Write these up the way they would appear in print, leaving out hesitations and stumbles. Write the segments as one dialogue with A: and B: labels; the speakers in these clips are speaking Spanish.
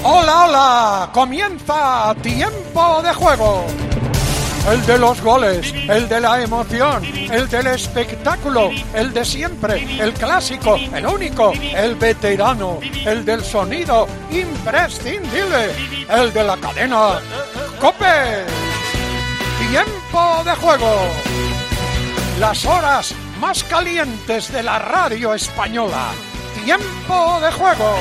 A: Hola, hola, comienza Tiempo de Juego. El de los goles, el de la emoción, el del espectáculo, el de siempre, el clásico, el único, el veterano, el del sonido imprescindible, el de la cadena COPE. Tiempo de Juego. Las horas más calientes de la radio española. Tiempo de Juego.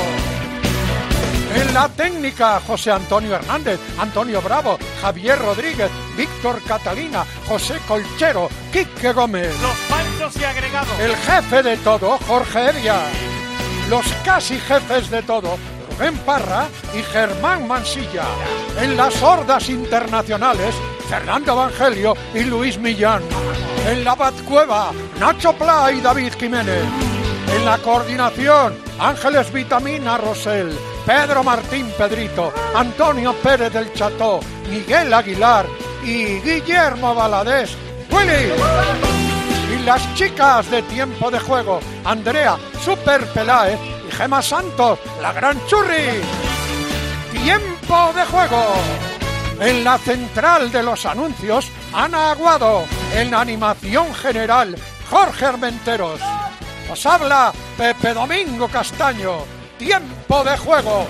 A: En la técnica, José Antonio Hernández, Antonio Bravo, Javier Rodríguez, Víctor Catalina, José Colchero, Quique Gómez.
B: Los panchos y agregados.
A: El jefe de todo, Jorge Evia. Los casi jefes de todo, Rubén Parra y Germán Mansilla. En las hordas internacionales, Fernando Evangelio y Luis Millán. En la Batcueva, Nacho Pla y David Jiménez. En la coordinación, Ángeles Vitamina Rosell, Pedro Martín Pedrito, Antonio Pérez del Cható, Miguel Aguilar y Guillermo Valadez. ¡Willy! Y las chicas de Tiempo de Juego, Andrea Super Peláez y Gema Santos, la gran churri. Tiempo de Juego. En la central de los anuncios, Ana Aguado. En la animación general, Jorge Armenteros. Os habla Pepe Domingo Castaño. Tiempo de Juego.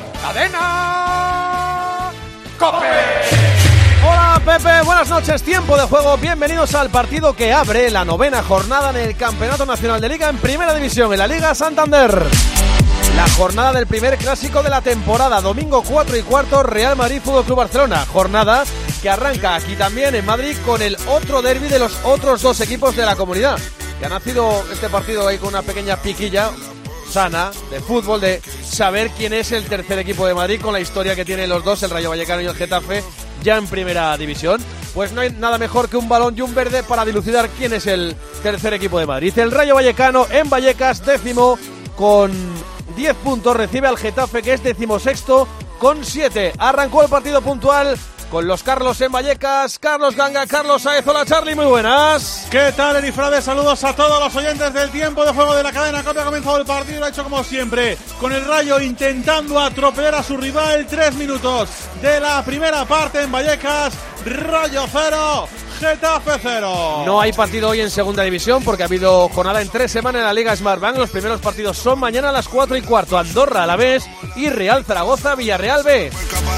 A: Cadena COPE.
C: Hola Pepe, buenas noches. Tiempo de Juego. Bienvenidos al partido que abre la 9ª jornada en el Campeonato Nacional de Liga en Primera División, en la Liga Santander. La jornada del primer clásico de la temporada, domingo 4:15, Real Madrid Fútbol Club Barcelona. Jornada que arranca aquí también en Madrid con el otro derbi de los otros dos equipos de la comunidad. Que ha nacido este partido ahí con una pequeña piquilla sana de fútbol, de saber quién es el tercer equipo de Madrid con la historia que tienen los dos, el Rayo Vallecano y el Getafe, ya en Primera División. Pues no hay nada mejor que un balón y un verde para dilucidar quién es el tercer equipo de Madrid. El Rayo Vallecano en Vallecas, 10º con 10 puntos, recibe al Getafe, que es 16º con 7. Arrancó el partido puntual con los Carlos en Vallecas. Carlos Ganga, Carlos Saez. Hola Charlie, muy buenas.
D: ¿Qué tal, Erifrade? Saludos a todos los oyentes del Tiempo de Juego de la cadena COPE. Ha comenzado el partido, lo ha hecho como siempre, con el Rayo intentando atropellar a su rival. 3 minutos de la primera parte en Vallecas. Rayo 0, Getafe 0.
C: No hay partido hoy en Segunda División porque ha habido jornada en 3 semanas en la Liga Smartbank. Los primeros partidos son mañana a las 4:15. Andorra Alavés y Real Zaragoza Villarreal B.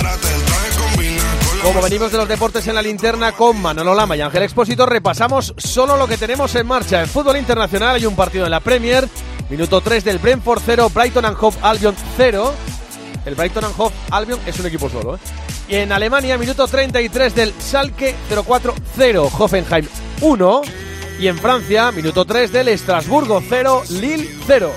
C: Como venimos de los deportes en la linterna con Manolo Lama y Ángel Expósito, repasamos solo lo que tenemos en marcha. En fútbol internacional hay un partido en la Premier. Minuto 3 del Brentford 0, Brighton and Hove Albion 0. El Brighton and Hove Albion es un equipo solo, Y en Alemania, minuto 33 del Schalke 04-0, Hoffenheim 1. Y en Francia, minuto 3 del Estrasburgo 0, Lille 0.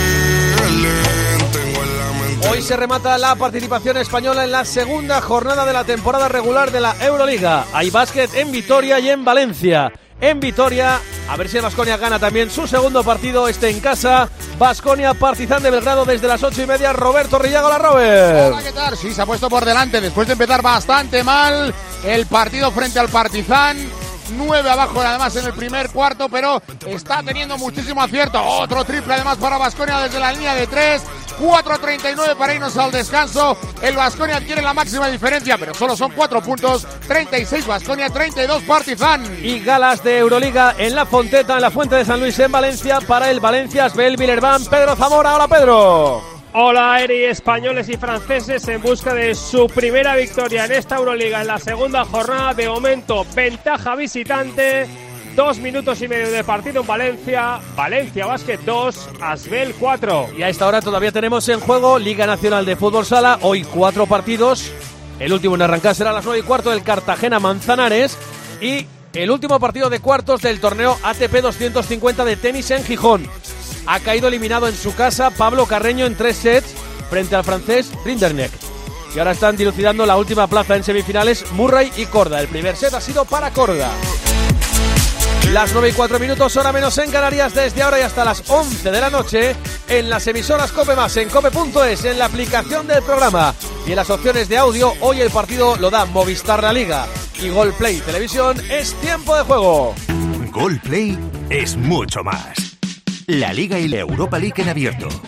C: Hoy se remata la participación española en la segunda jornada de la temporada regular de la Euroliga. Hay básquet en Vitoria y en Valencia. En Vitoria, a ver si el Baskonia gana también su segundo partido, en casa. Baskonia Partizan de Belgrado desde las 8:30. Roberto Rillaga, la Robert.
E: Hola, ¿qué tal? Sí, se ha puesto por delante después de empezar bastante mal el partido frente al Partizan. 9 abajo además en el primer cuarto, pero está teniendo muchísimo acierto. Otro triple además para Baskonia desde la línea de 3. 4:39 para irnos al descanso. El Baskonia adquiere la máxima diferencia, pero solo son 4 puntos. 36 Baskonia, 32 Partizan.
C: Y galas de Euroliga en La Fonteta, en la Fuente de San Luis en Valencia, para el Valencia Asbel Villerban. Pedro Zamora. Hola Pedro.
B: Hola Eri, españoles y franceses en busca de su primera victoria en esta Euroliga en la segunda jornada. De momento, ventaja visitante. 2 minutos y medio de partido en Valencia. Valencia Basket 2, Asbel 4.
C: Y a esta hora todavía tenemos en juego Liga Nacional de Fútbol Sala. Hoy 4 partidos. El último en arrancar será a las 9:15 del Cartagena Manzanares. Y el último partido de cuartos del torneo ATP 250 de tenis en Gijón. Ha caído eliminado en su casa Pablo Carreño en 3 sets frente al francés Rinderknecht. Y ahora están dilucidando la última plaza en semifinales, Murray y Korda. El primer set ha sido para Korda. Las 9:04, hora menos en Canarias, desde ahora y hasta las 11 de la noche, en las emisoras COPE+, en cope.es, en la aplicación del programa y en las opciones de audio. Hoy el partido lo da Movistar La Liga y Golplay Televisión. Es Tiempo de Juego.
F: Golplay es mucho más. La Liga y la Europa League en abierto.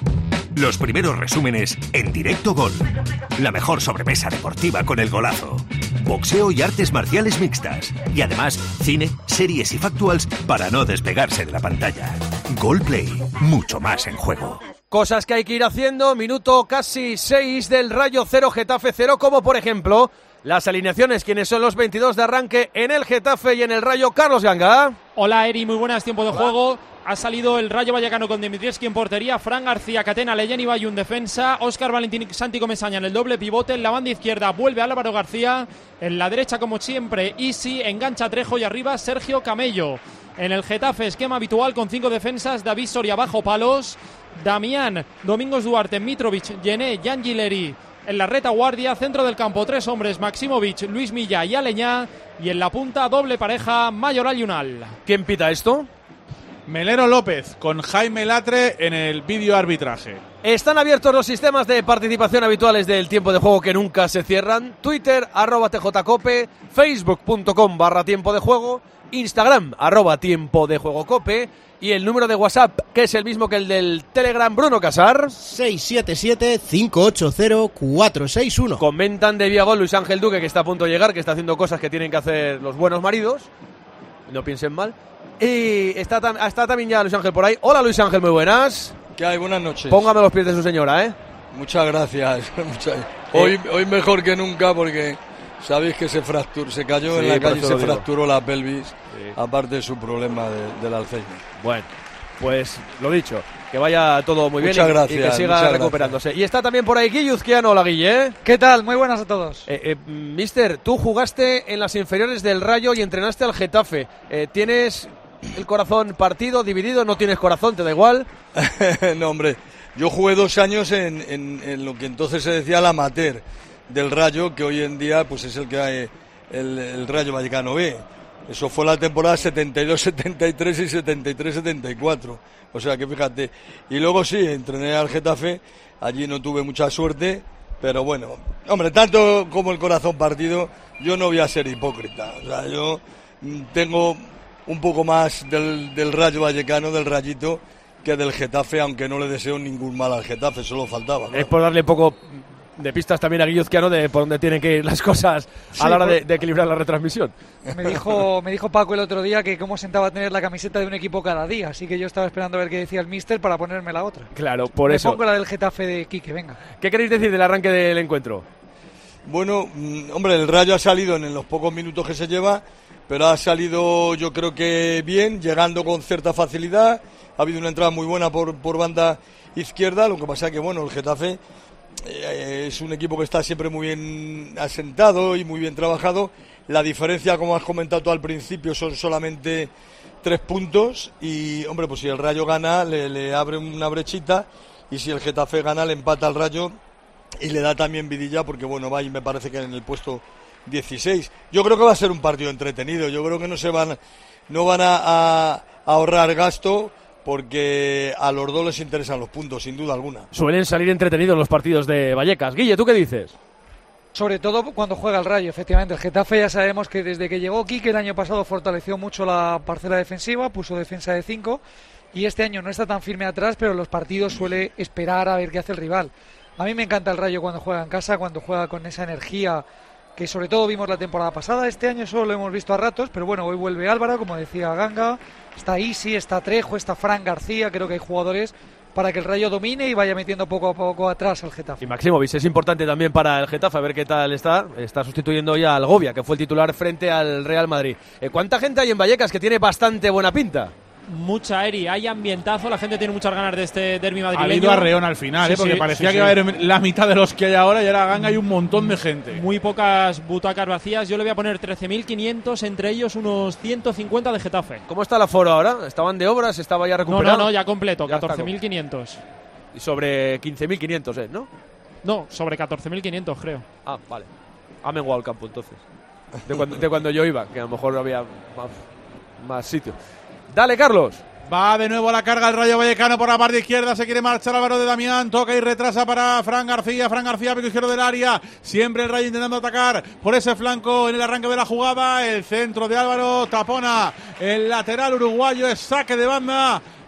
F: Los primeros resúmenes en Directo Gol. La mejor sobremesa deportiva con el golazo. Boxeo y artes marciales mixtas. Y además, cine, series y factuals para no despegarse de la pantalla. Gol Play, mucho más en juego.
C: Cosas que hay que ir haciendo, minuto casi 6 del Rayo 0, Getafe 0, como por ejemplo las alineaciones, quienes son los 22 de arranque en el Getafe y en el Rayo. Carlos Ganga.
G: Hola Eri, muy buenas, tiempo de juego. Ha salido el Rayo Vallecano con Dimitrievski en portería, Fran García, Catena, Leyen y Bayún defensa, Óscar Valentín y Santi Comesaña en el doble pivote. En la banda izquierda vuelve Álvaro García, en la derecha como siempre Isi, engancha Trejo y arriba Sergio Camello. En el Getafe esquema habitual con 5 defensas, David Soria bajo palos, Damián, Domingos Duarte, Mitrovic, Yené, Jan Gileri. En la retaguardia, centro del campo, 3 hombres, Maximovic, Luis Milla y Aleñá. Y en la punta, doble pareja, Mayoral y Unal.
C: ¿Quién pita esto?
D: Melero López con Jaime Latre en el vídeo arbitraje.
C: Están abiertos los sistemas de participación habituales del tiempo de juego que nunca se cierran. Twitter, @TJCope, Facebook.com/tiempo de juego, Instagram, @tiempo de juego cope, y el número de WhatsApp, que es el mismo que el del Telegram. Bruno Casar.
H: 677-580-461.
C: Comentan de vía gol Luis Ángel Duque, que está a punto de llegar, que está haciendo cosas que tienen que hacer los buenos maridos. No piensen mal. Y está también ya Luis Ángel por ahí. Hola Luis Ángel, muy buenas.
I: ¿Qué hay? Buenas noches.
C: Póngame los pies de su señora, ¿eh?
I: Muchas gracias. Hoy mejor que nunca porque sabéis que se cayó en la calle y se fracturó la pelvis, aparte de su problema del Alzheimer.
C: Bueno, pues lo dicho, que vaya todo muy bien y que siga recuperándose. Y está también por ahí Guille Uzquiano. Hola Guille.
J: ¿Qué tal? Muy buenas a todos.
C: Mister, tú jugaste en las inferiores del Rayo y entrenaste al Getafe. ¿Tienes el corazón partido, dividido? ¿No tienes corazón? ¿Te da igual?
I: No, hombre, yo jugué 2 años en lo que entonces se decía el amateur del Rayo, que hoy en día pues es el que hay el Rayo Vallecano B. Eso fue la temporada 72-73 y 73-74. O sea que fíjate. Y luego sí, entrené al Getafe. Allí no tuve mucha suerte. Pero bueno, hombre, tanto como el corazón partido, yo no voy a ser hipócrita. O sea, yo tengo un poco más del Rayo Vallecano, del Rayito, que del Getafe, aunque no le deseo ningún mal al Getafe, solo faltaba, ¿no?
C: Es por darle un poco de pistas también a Guille Uzquiano de por dónde tienen que ir las cosas a la hora de equilibrar la retransmisión.
J: Me dijo Paco el otro día que cómo sentaba a tener la camiseta de un equipo cada día, así que yo estaba esperando a ver qué decía el míster para ponerme la otra.
C: Claro, por eso.
J: Me pongo la del Getafe de Quique, venga.
C: ¿Qué queréis decir del arranque del encuentro?
I: Bueno, hombre, el Rayo ha salido en los pocos minutos que se lleva, pero ha salido yo creo que bien, llegando con cierta facilidad. Ha habido una entrada muy buena por banda izquierda, lo que pasa es que bueno, el Getafe es un equipo que está siempre muy bien asentado y muy bien trabajado. La diferencia, como has comentado tú al principio, son solamente 3 puntos y, hombre, pues si el Rayo gana le abre una brechita, y si el Getafe gana le empata al Rayo y le da también vidilla, porque bueno, va y me parece que en el puesto 16. Yo creo que va a ser un partido entretenido. Yo creo que no van a ahorrar gasto, porque a los dos les interesan los puntos, sin duda alguna.
C: Suelen salir entretenidos los partidos de Vallecas. Guille, ¿tú qué dices?
J: Sobre todo cuando juega el Rayo, efectivamente. El Getafe ya sabemos que desde que llegó Quique el año pasado fortaleció mucho la parcela defensiva, puso defensa de 5, y este año no está tan firme atrás, pero en los partidos suele esperar a ver qué hace el rival. A mí me encanta el Rayo cuando juega en casa, cuando juega con esa energía que sobre todo vimos la temporada pasada. Este año solo lo hemos visto a ratos, pero bueno, hoy vuelve Álvaro, como decía Ganga, está Isi, está Trejo, está Fran García. Creo que hay jugadores para que el Rayo domine y vaya metiendo poco a poco atrás al Getafe.
C: Y Maximovic es importante también para el Getafe, a ver qué tal está sustituyendo ya al Govia, que fue el titular frente al Real Madrid. ¿Cuánta gente hay en Vallecas que tiene bastante buena pinta?
G: Mucha, Eri, hay ambientazo, la gente tiene muchas ganas de este derbi madrileño.
D: Ha habido arreón al final, porque parecía que iba a haber la mitad de los que hay ahora, y ahora Ganga hay un montón de gente.
G: Muy pocas butacas vacías. Yo le voy a poner 13.500, entre ellos unos 150 de Getafe.
C: ¿Cómo está el aforo ahora? ¿Estaban de obras? ¿Estaba ya recuperado?
G: No, ya completo, 14.500.
C: Y sobre 15.500, ¿no?
G: No, sobre 14.500 creo.
C: Ah, vale. Ha menguado el campo entonces. De cuando yo iba, que a lo mejor había más sitio. Dale, Carlos.
D: Va de nuevo a la carga el Rayo Vallecano por la parte izquierda. Se quiere marchar Álvaro de Damián. Toca y retrasa para Fran García. Fran García, pico izquierdo del área. Siempre el Rayo intentando atacar por ese flanco en el arranque de la jugada. El centro de Álvaro tapona el lateral uruguayo. Es saque de banda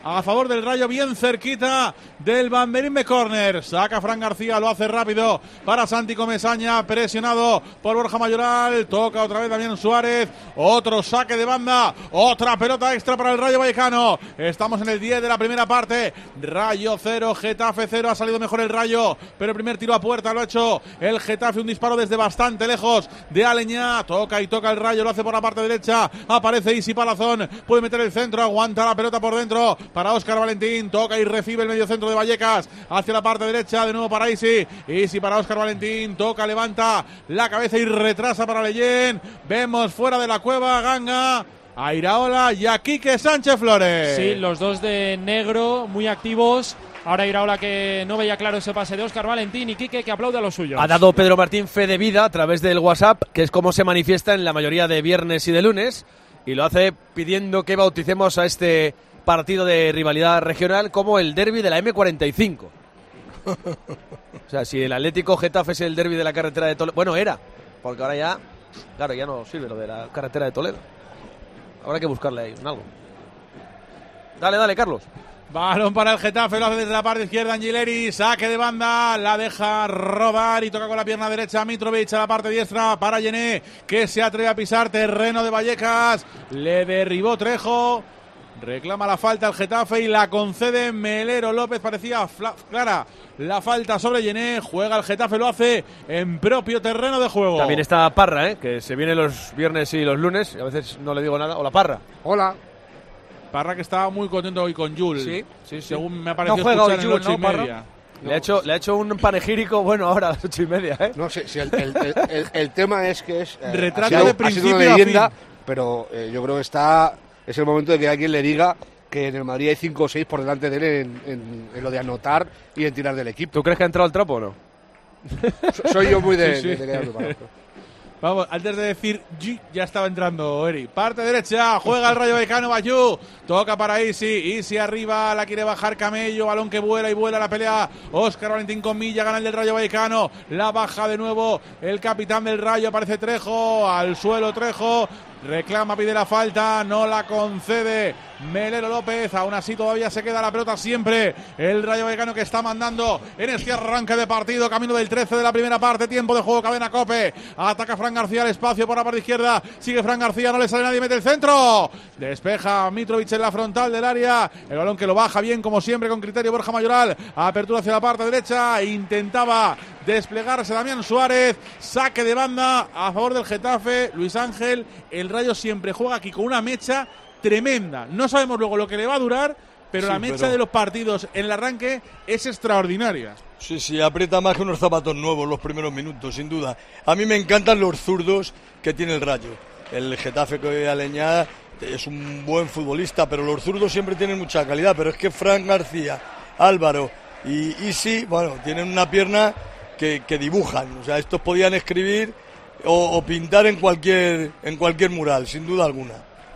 D: a favor del Rayo, bien cerquita del banderín de córner. Saca Fran García, lo hace rápido para Santi Comesaña, presionado por Borja Mayoral. Toca otra vez Damián Suárez. Otro saque de banda, otra pelota extra para el Rayo Vallecano. Estamos en el 10 de la primera parte. Rayo 0, Getafe 0. Ha salido mejor el Rayo, pero el primer tiro a puerta lo ha hecho el Getafe. Un disparo desde bastante lejos de Aleñá. Toca el Rayo, lo hace por la parte derecha. Aparece Isi Palazón, puede meter el centro, aguanta la pelota por dentro para Óscar Valentín. Toca y recibe el medio centro de Vallecas hacia la parte derecha, de nuevo para Isi para Óscar Valentín. Toca, levanta la cabeza y retrasa para Leyen. Vemos fuera de la cueva Ganga, a Iraola y a Quique Sánchez Flores.
G: Sí, los dos de negro, muy activos. Ahora Iraola, que no veía claro ese pase de Óscar Valentín, y Quique, que aplaude a los suyos.
C: Ha dado Pedro Martín fe de vida a través del WhatsApp, que es como se manifiesta en la mayoría de viernes y de lunes, y lo hace pidiendo que bauticemos a este partido de rivalidad regional como el derbi de la M45. O sea, si el Atlético Getafe es el derbi de la carretera de Toledo, bueno, era, porque ahora ya, claro, ya no sirve lo de la carretera de Toledo. Habrá que buscarle ahí algo. Dale, Carlos.
D: Balón para el Getafe, lo hace desde la parte izquierda Angileri, saque de banda, la deja rodar y toca con la pierna derecha Mitrovic a la parte diestra para Yené, que se atreve a pisar terreno de Vallecas, le derribó Trejo, reclama la falta el Getafe y la concede Melero López. Parecía clara la falta sobre Yené, juega el Getafe, lo hace en propio terreno de juego.
C: También está Parra, que se viene los viernes y los lunes, y a veces no le digo nada. Hola, Parra.
H: Hola.
D: Parra, que estaba muy contento hoy con Jules.
C: Sí.
D: Según me ha parecido
J: no juega
D: escuchar
J: hoy
D: en
J: Jules,
D: 8:30.
J: ¿no,
C: Le ha hecho un panegírico bueno ahora a las 8:30, ¿eh?
H: No sé, si el tema es que es...
D: retrato de principio
H: una leyenda,
D: a fin.
H: Pero yo creo que es el momento de que alguien le diga que en el Madrid hay 5 o 6 por delante de él en lo de anotar y en tirar del equipo.
C: ¿Tú crees que ha entrado al trapo o no?
H: Soy yo muy de
D: Sí.
H: quedar preparado.
D: Vamos, antes de decir ya estaba entrando Eri. Parte derecha, juega el Rayo Vallecano, Bayú. Toca para Isi arriba, la quiere bajar Camello, balón que vuela y vuela la pelea. Óscar Valentín con Milla, gana el del Rayo Vallecano. La baja de nuevo el capitán del Rayo, aparece Trejo, al suelo Trejo. Reclama, pide la falta, no la concede Melero López. Aún así todavía se queda la pelota siempre el Rayo Vallecano, que está mandando en este arranque de partido, camino del 13 de la primera parte, tiempo de juego, cadena COPE. Ataca Fran García al espacio por la parte izquierda, sigue Fran García, no le sale nadie, mete el centro, despeja Mitrovic en la frontal del área, el balón que lo baja bien como siempre con criterio Borja Mayoral, apertura hacia la parte derecha, intentaba desplegarse Damián Suárez, saque de banda a favor del Getafe. Luis Ángel, el Rayo siempre juega aquí con una mecha tremenda, no sabemos luego lo que le va a durar, pero la mecha de los partidos en el arranque es extraordinaria.
I: Sí, aprieta más que unos zapatos nuevos los primeros minutos, sin duda. A mí me encantan los zurdos que tiene el Rayo. El Getafe, que Aleñá es un buen futbolista, pero los zurdos siempre tienen mucha calidad. Pero es que Fran García, Álvaro y Isi, bueno, tienen una pierna que dibujan. O sea, estos podían escribir o pintar en cualquier mural, sin duda alguna.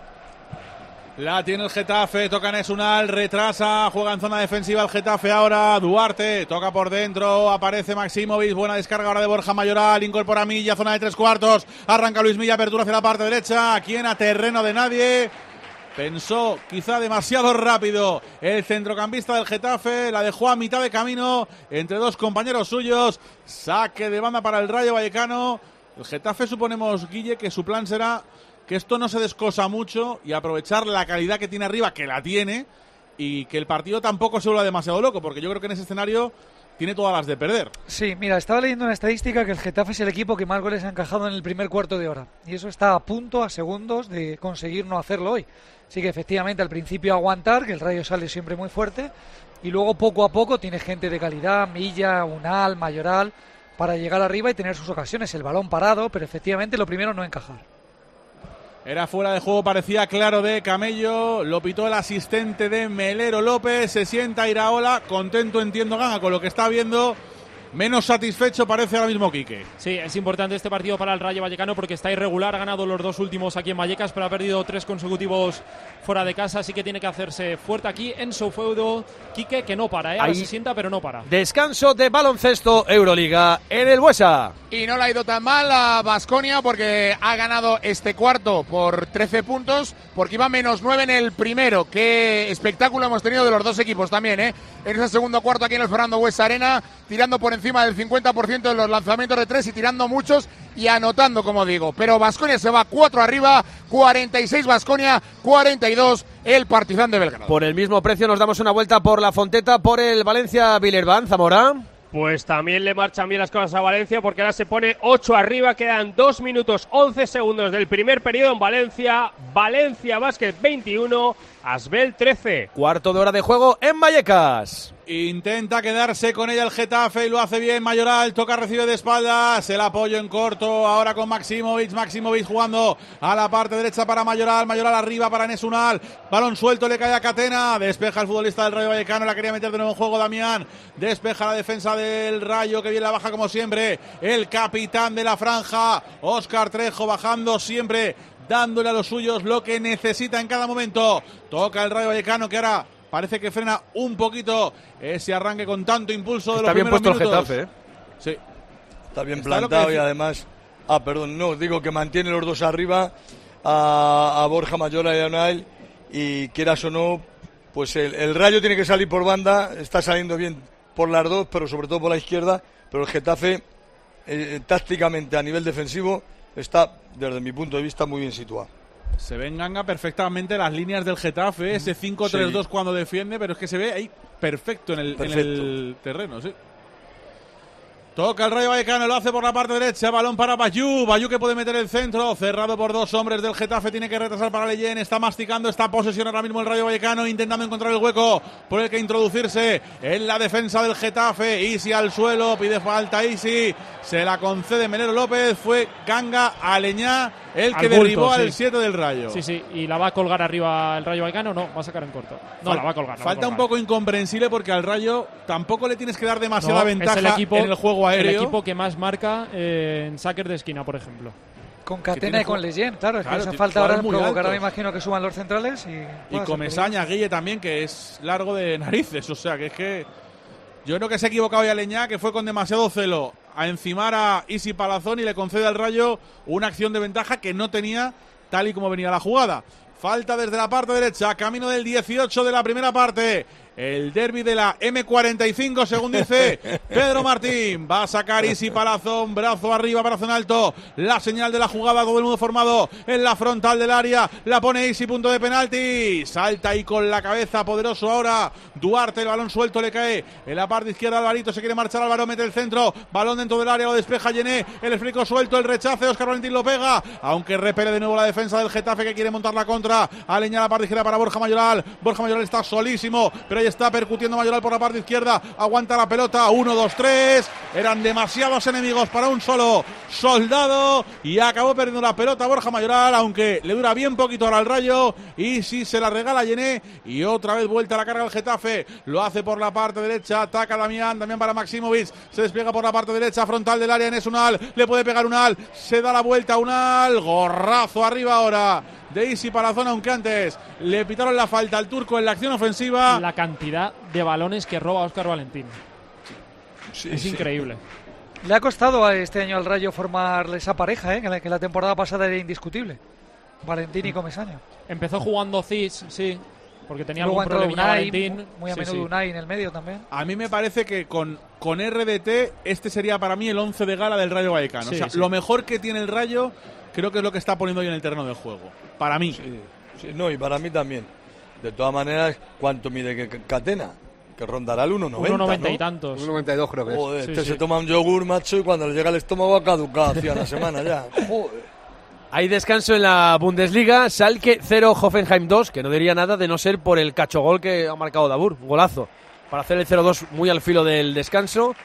D: La tiene el Getafe, toca Nesunal, retrasa, juega en zona defensiva el Getafe ahora, Duarte, toca por dentro, aparece Maximovic, buena descarga ahora de Borja Mayoral, incorpora Milla, zona de 3/4, arranca Luis Milla, apertura hacia la parte derecha, aquí en a terreno de nadie, pensó quizá demasiado rápido el centrocampista del Getafe, la dejó a mitad de camino entre dos compañeros suyos, saque de banda para el Rayo Vallecano. El Getafe, suponemos, Guille, que su plan será que esto no se descosa mucho y aprovechar la calidad que tiene arriba, que la tiene, y que el partido tampoco se vuelva demasiado loco, porque yo creo que en ese escenario tiene todas las de perder.
J: Sí, mira, estaba leyendo una estadística que el Getafe es el equipo que más goles ha encajado en el primer cuarto de hora, y eso está a punto, a segundos de conseguir no hacerlo hoy. Así que efectivamente al principio aguantar, que el Rayo sale siempre muy fuerte, y luego poco a poco tiene gente de calidad, Milla, Unal, Mayoral, para llegar arriba y tener sus ocasiones, el balón parado, pero efectivamente lo primero no encajar.
D: Era fuera de juego, parecía claro de Camello, lo pitó el asistente de Melero López, se sienta Iraola, contento entiendo Ganga con lo que está viendo, menos satisfecho parece ahora mismo Quique.
G: Sí, es importante este partido para el Rayo Vallecano porque está irregular, ha ganado los 2 últimos aquí en Vallecas, pero ha perdido 3 consecutivos fuera de casa, así que tiene que hacerse fuerte aquí en su feudo. Quique, que no para, ahora se sienta, pero no para.
C: Descanso de baloncesto Euroliga en el Buesa.
E: Y no le ha ido tan mal a Baskonia porque ha ganado este cuarto por 13 puntos, porque iba -9 en el primero. Qué espectáculo hemos tenido de los dos equipos también, En ese segundo cuarto aquí en el Fernando Buesa Arena, tirando por encima del 50% de los lanzamientos de 3 y tirando muchos y anotando, como digo. Pero Baskonia se va 4 arriba, 46 Baskonia, 42 el Partizan de Belgrado.
C: Por el mismo precio nos damos una vuelta por la Fonteta, por el Valencia-Villerban, Zamora.
B: Pues también le marchan bien las cosas a Valencia porque ahora se pone 8 arriba, quedan 2 minutos 11 segundos del primer periodo en Valencia. Valencia Basket 21, Asbel 13.
C: Cuarto de hora de juego en Vallecas.
D: Intenta quedarse con ella el Getafe y lo hace bien Mayoral, toca, recibe de espaldas, el apoyo en corto, ahora con Maximovic jugando a la parte derecha para Mayoral arriba para Enes Unal, balón suelto, le cae a Catena, despeja el futbolista del Rayo Vallecano, la quería meter de nuevo en juego Damián, despeja la defensa del Rayo, que viene la baja como siempre, el capitán de la franja, Óscar Trejo, bajando siempre, dándole a los suyos lo que necesita en cada momento, toca el Rayo Vallecano que ahora parece que frena un poquito ese arranque con tanto impulso de los primeros minutos.
C: Está bien puesto el Getafe,
D: Sí.
I: Está bien plantado y además... digo que mantiene los dos arriba, a Borja Mayoral y a Unal, y quieras o no, pues el Rayo tiene que salir por banda, está saliendo bien por las dos, pero sobre todo por la izquierda, pero el Getafe, tácticamente a nivel defensivo, está, desde mi punto de vista, muy bien situado.
D: Se ven, Ganga, perfectamente las líneas del Getafe, ese 5-3-2
I: sí.
D: cuando defiende, pero es que se ve ahí perfecto en el terreno, sí. Toca el Rayo Vallecano, lo hace por la parte derecha, balón para Bayú que puede meter el centro, cerrado por 2 hombres del Getafe, tiene que retrasar para Leyen, está masticando esta posesión ahora mismo el Rayo Vallecano, intentando encontrar el hueco por el que introducirse en la defensa del Getafe. Isi al suelo, pide falta Isi, se la concede Melero López, fue Ganga Aleñá el que derribó al 7 del Rayo.
G: Sí, y la va a colgar arriba el Rayo Vallecano, no, va a sacar en corto. No, la va a colgar.
D: Falta un poco incomprensible porque al Rayo tampoco le tienes que dar demasiada ventaja en el juego aéreo.
G: El equipo que más marca en saques de esquina, por ejemplo.
J: Con Catena y con Leyen, claro, es que esa falta ahora provocará, me imagino, que suban los centrales.
D: Y Comesaña, Guille también, que es largo de narices, o sea, que es que yo creo que se ha equivocado ya Leñá, que fue con demasiado celo a encimar a Isi Palazón y le concede al Rayo una acción de ventaja que no tenía tal y como venía la jugada. Falta desde la parte derecha, camino del 18 de la primera parte. El derbi de la M45, según dice Pedro Martín. Va a sacar Isi Palazón, brazo arriba, brazo en alto. La señal de la jugada, todo el mundo formado en la frontal del área. La pone Isi, punto de penalti. Salta ahí con la cabeza, poderoso ahora. Duarte, el balón suelto, le cae en la parte izquierda. Alvarito, se quiere marchar, Álvaro mete el centro. Balón dentro del área, lo despeja Yené. El esfrico suelto, el rechace, Óscar Valentín lo pega. Aunque repele de nuevo la defensa del Getafe, que quiere montar la contra. Aleñá la parte izquierda para Borja Mayoral. Borja Mayoral está solísimo, pero está percutiendo Mayoral por la parte izquierda, aguanta la pelota, 1, 2, 3, eran demasiados enemigos para un solo soldado y acabó perdiendo la pelota Borja Mayoral, aunque le dura bien poquito ahora al Rayo, y si se la regala Yené, y otra vez vuelta a la carga del Getafe, lo hace por la parte derecha, ataca Damián para Maximovic, se despliega por la parte derecha, frontal del área, Enes Unal, le puede pegar Unal, se da la vuelta Unal, gorrazo arriba ahora de Isi Palazón, aunque antes le pitaron la falta al turco en la acción ofensiva.
G: La cantidad de balones que roba Óscar Valentín. Es increíble.
J: Le ha costado este año al Rayo formar esa pareja, que la temporada pasada era indiscutible. Valentín y Comesaña.
G: Empezó jugando Cis, sí, porque tenía
J: luego
G: algún problema
J: Valentín. Muy a menudo Unai en el medio también.
D: A mí me parece que con RDT este sería para mí el 11 de gala del Rayo Vallecano. Lo mejor que tiene el Rayo creo que es lo que está poniendo hoy en el terreno del juego. Para mí.
I: Y para mí también. De todas maneras, ¿cuánto mide Catena? Que rondará el 1,90.
G: 1,90 y tantos.
H: 1,92 creo que es.
I: Joder, se toma un yogur, macho, y cuando le llega al estómago ha caducado hacia una semana ya. Joder.
C: Hay descanso en la Bundesliga. Schalke 0, Hoffenheim 2, que no diría nada de no ser por el cachogol que ha marcado Dabur. Un golazo. Para hacer el 0-2 muy al filo del descanso.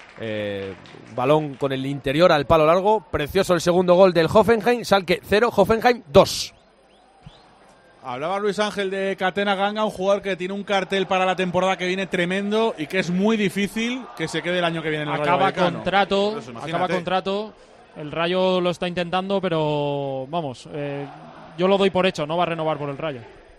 C: Balón con el interior al palo largo. Precioso el segundo gol del Hoffenheim. Schalke 0, Hoffenheim 2.
D: Hablaba Luis Ángel de Catena Ganga, un jugador que tiene un cartel para la temporada que viene tremendo y que es muy difícil que se quede el año que viene en el Rayo Vallecano.
G: Acaba contrato. El Rayo lo está intentando, pero vamos, yo lo doy por hecho, no va a renovar por el Rayo.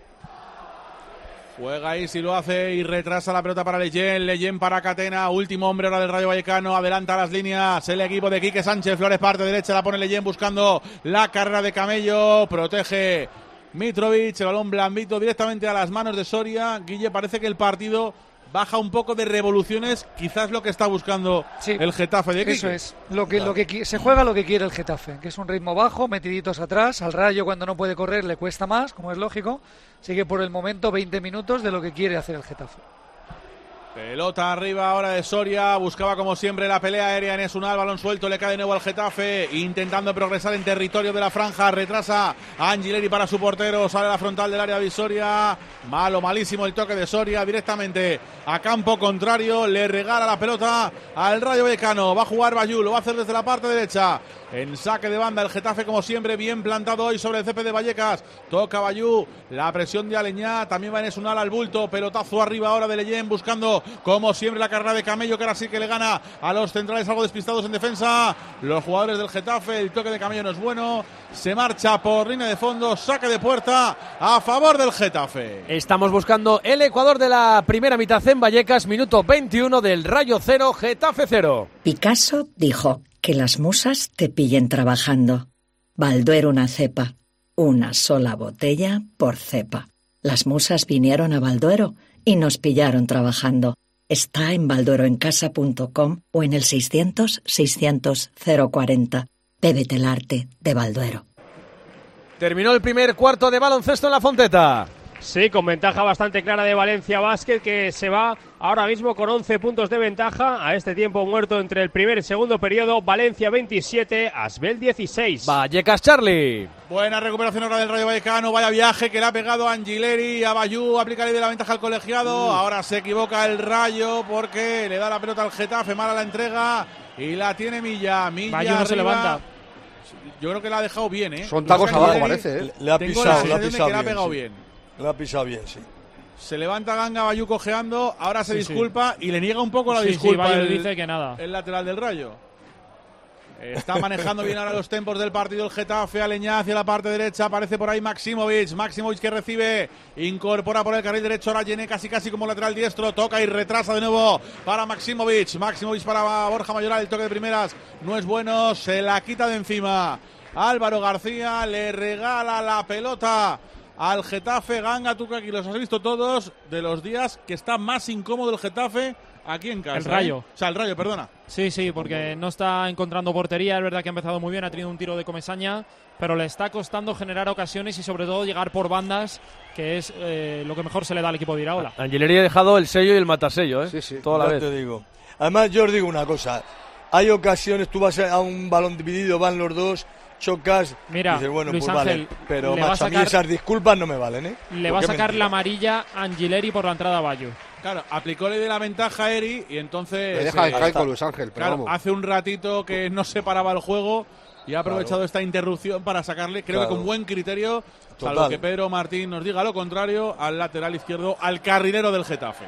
D: Juega ahí si lo hace y retrasa la pelota para Leyen para Catena, último hombre ahora del Rayo Vallecano, adelanta las líneas el equipo de Quique Sánchez Flores, parte derecha, la pone Leyen buscando la carrera de Camello, protege Mitrovic, el balón blandito directamente a las manos de Soria. Guille, parece que el partido baja un poco de revoluciones, quizás lo que está buscando el Getafe de Quique.
J: Eso es, se juega lo que quiere el Getafe, que es un ritmo bajo, metiditos atrás. Al Rayo cuando no puede correr le cuesta más, como es lógico. Así que por el momento 20 minutos de lo que quiere hacer el Getafe.
D: Pelota arriba ahora de Soria, buscaba como siempre la pelea aérea en Esunal, balón suelto, le cae de nuevo al Getafe, intentando progresar en territorio de la franja, retrasa a Angileri para su portero, sale a la frontal del área de Soria, malísimo el toque de Soria, directamente a campo contrario, le regala la pelota al Rayo Vallecano, va a jugar Bayú, lo va a hacer desde la parte derecha, en saque de banda el Getafe como siempre, bien plantado hoy sobre el césped de Vallecas, toca Bayú, la presión de Aleñá, también va en Esunal al bulto, pelotazo arriba ahora de Leyen, buscando como siempre la carrera de Camello, que ahora sí que le gana a los centrales algo despistados en defensa, los jugadores del Getafe, el toque de Camello no es bueno, se marcha por línea de fondo, saque de puerta a favor del Getafe.
C: Estamos buscando el Ecuador de la primera mitad en Vallecas, minuto 21 del Rayo 0, Getafe 0.
K: Picasso dijo que las musas te pillen trabajando. Balduero una cepa, una sola botella por cepa. Las musas vinieron a Balduero y nos pillaron trabajando. Está en baldueroencasa.com o en el 600-600-040. Bébete el arte de Balduero.
C: Terminó el primer cuarto de baloncesto en la Fonteta.
B: Sí, con ventaja bastante clara de Valencia Basket, que se va ahora mismo con 11 puntos de ventaja a este tiempo muerto entre el primer y segundo periodo. Valencia 27, Asbel 16.
C: Vallecas Charlie.
D: Buena recuperación ahora del Rayo Vallecano, vaya viaje que le ha pegado a Angileri, a Bayú, aplica de la ventaja al colegiado. Ahora se equivoca el Rayo porque le da la pelota al Getafe, mala la entrega y la tiene Milla.
G: Bayú no se levanta.
D: Yo creo que la ha dejado bien, ¿eh?
H: Son tacos abajo, parece, ¿eh?
I: Le ha pisado
D: pegado
I: bien. Le ha pisado bien, sí.
D: Se levanta Ganga, Bayú cojeando, ahora se disculpa y le niega un poco la disculpa.
G: Bayú dice que nada.
D: El lateral del Rayo. Está manejando bien ahora los tempos del partido el Getafe, Aleñá hacia la parte derecha, aparece por ahí Maximovic que recibe, incorpora por el carril derecho, ahora Yené casi como lateral diestro, toca y retrasa de nuevo para Maximovic para Borja Mayoral, el toque de primeras no es bueno, se la quita de encima Álvaro García, le regala la pelota al Getafe. Ganga, tú que aquí los has visto todos, de los días que está más incómodo el Getafe aquí en casa.
G: El Rayo.
D: O sea, el Rayo, perdona.
G: Sí, porque no está encontrando portería. Es verdad que ha empezado muy bien, ha tenido un tiro de Comesaña, pero le está costando generar ocasiones y sobre todo llegar por bandas, que es lo que mejor se le da al equipo de Iraola.
C: Angileri ha dejado el sello y el matasello, ¿eh?
H: Sí.
C: Toda la vez.
I: Te digo. Además, yo os digo una cosa. Hay ocasiones, tú vas a un balón dividido, van los dos, chocas,
G: mira,
I: dices, bueno,
G: Luis
I: pues
G: Ángel,
I: vale. Pero
G: le
I: macho,
G: va a sacar,
I: a mí esas disculpas no me valen, ¿eh?
G: Le va a sacar la amarilla a Angileri por la entrada a Bayú.
D: Claro, aplicóle de la ventaja a Eri y entonces...
H: Me deja caer con Luis Ángel, pero
D: claro,
H: vamos.
D: hace un ratito que no se paraba el juego y ha aprovechado esta interrupción para sacarle, creo que con buen criterio, salvo que Pedro Martín nos diga lo contrario, al lateral izquierdo, al carrilero del Getafe.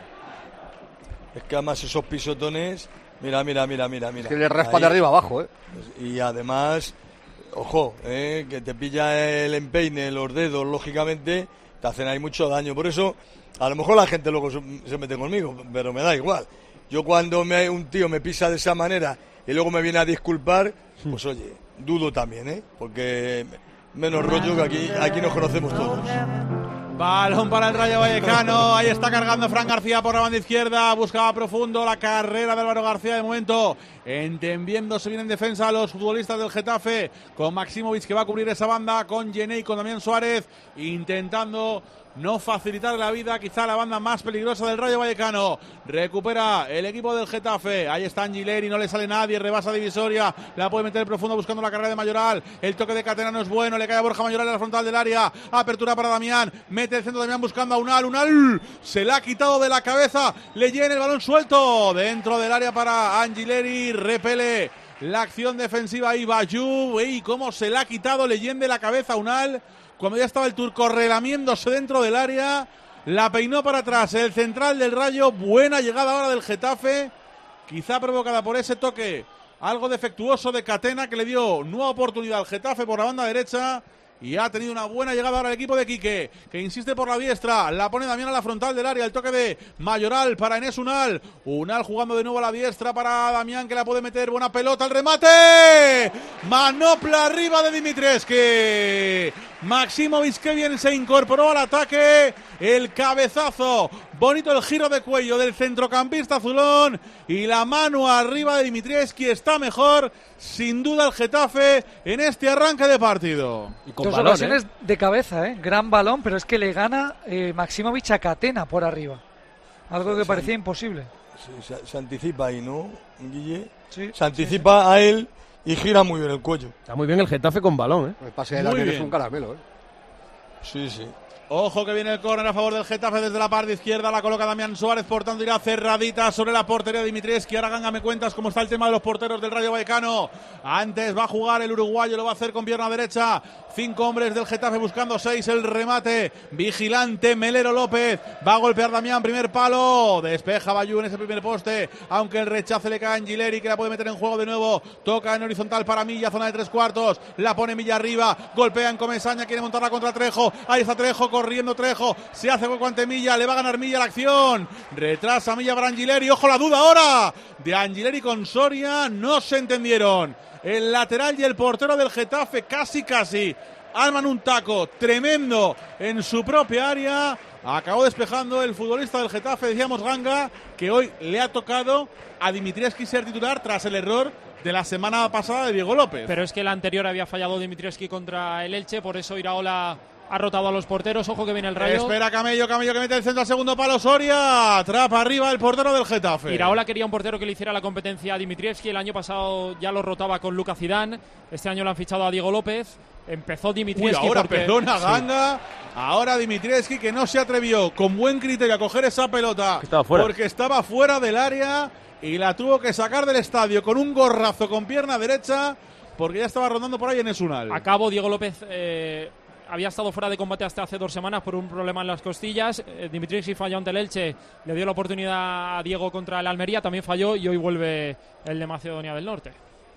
I: Es que además esos pisotones... Mira.
H: Es que le raspa de arriba abajo, ¿eh?
I: Y además, ojo, que te pilla el empeine, los dedos, lógicamente, te hacen ahí mucho daño. Por eso, a lo mejor la gente luego se mete conmigo, pero me da igual. Yo cuando un tío me pisa de esa manera y luego me viene a disculpar, pues oye, dudo también, ¿eh? Porque menos rollo que aquí nos conocemos todos.
D: Balón para el Rayo Vallecano, ahí está cargando Fran García por la banda izquierda, buscaba profundo la carrera de Álvaro García, de momento entendiéndose bien en defensa a los futbolistas del Getafe, con Maximovic que va a cubrir esa banda, con Yené y con Damián Suárez, intentando no facilitar la vida, quizá la banda más peligrosa del Rayo Vallecano. Recupera el equipo del Getafe, ahí está Angileri, no le sale nadie, rebasa Divisoria, la puede meter profundo buscando la carrera de Mayoral, el toque de Catena no es bueno, le cae a Borja Mayoral en la frontal del área, apertura para Damián, mete el centro de Damián buscando a Unal, se la ha quitado de la cabeza, le llena el balón suelto, dentro del área para Angileri, repele la acción defensiva y Bayú, y cómo se la ha quitado Leyenda de la cabeza a Unal, cuando ya estaba el turco relamiéndose dentro del área, la peinó para atrás el central del Rayo. Buena llegada ahora del Getafe, quizá provocada por ese toque algo defectuoso de Catena, que le dio nueva oportunidad al Getafe por la banda derecha. Y ha tenido una buena llegada ahora el equipo de Quique, que insiste por la diestra, la pone Damián a la frontal del área, el toque de Mayoral para Enes Unal, Unal jugando de nuevo a la diestra para Damián, que la puede meter, buena pelota, el remate, manopla arriba de Dimitrievski, Maximovic que bien se incorporó al ataque, el cabezazo, bonito el giro de cuello del centrocampista azulón y la mano arriba de Dimitrievski. Está mejor sin duda el Getafe en este arranque de partido.
J: Y con dos ocasiones de cabeza, gran balón, pero es que le gana Maximovic a Catena por arriba, algo que parecía imposible.
I: Sí, se anticipa ahí, ¿no, Guille? Sí, se anticipa a él y gira muy bien el cuello.
C: Está muy bien el Getafe con balón,
H: El pase de Damián es un caramelo,
I: Sí.
D: Ojo que viene el córner a favor del Getafe desde la parte izquierda, la coloca Damián Suárez, por tanto irá cerradita sobre la portería de Dimitrievski. Ahora Ganga, me cuentas cómo está el tema de los porteros del Rayo Vallecano. Antes va a jugar el uruguayo, lo va a hacer con pierna derecha. 5 hombres del Getafe buscando 6, el remate, vigilante Melero López, va a golpear Damián, primer palo, despeja Bayú en ese primer poste, aunque el rechace le cae a Angileri, que la puede meter en juego de nuevo, toca en horizontal para Milla, zona de 3/4, la pone Milla arriba, golpea en Comesaña, quiere montarla contra Trejo, ahí está Trejo, corriendo Trejo, se hace hueco ante Milla, le va a ganar Milla la acción, retrasa Milla para Angileri, ojo la duda ahora de Angileri con Soria, no se entendieron. El lateral y el portero del Getafe casi arman un taco tremendo en su propia área. Acabó despejando el futbolista del Getafe, decíamos Ganga, que hoy le ha tocado a Dimitrievski ser titular tras el error de la semana pasada de Diego López.
G: Pero es que el anterior había fallado Dimitrievski contra el Elche, por eso Iraola ha rotado a los porteros. Ojo que viene el Rayo.
D: Espera Camello que mete el centro al segundo palo. Soria, atrapa arriba el portero del Getafe.
G: Iraola quería un portero que le hiciera la competencia a Dimitrievski. El año pasado ya lo rotaba con Lucas Zidane. Este año lo han fichado a Diego López. Empezó Dimitrievski.
D: Ahora
G: porque...
D: perdona Ganga. Ahora Dimitrievski, que no se atrevió con buen criterio a coger esa pelota porque estaba fuera del área y la tuvo que sacar del estadio con un gorrazo con pierna derecha porque ya estaba rondando por ahí en Esunal.
G: A cabo, Diego López había estado fuera de combate hasta hace 2 semanas por un problema en las costillas. Dimitrievski falló ante el Elche, le dio la oportunidad a Diego contra el Almería, también falló y hoy vuelve el de Macedonia del Norte.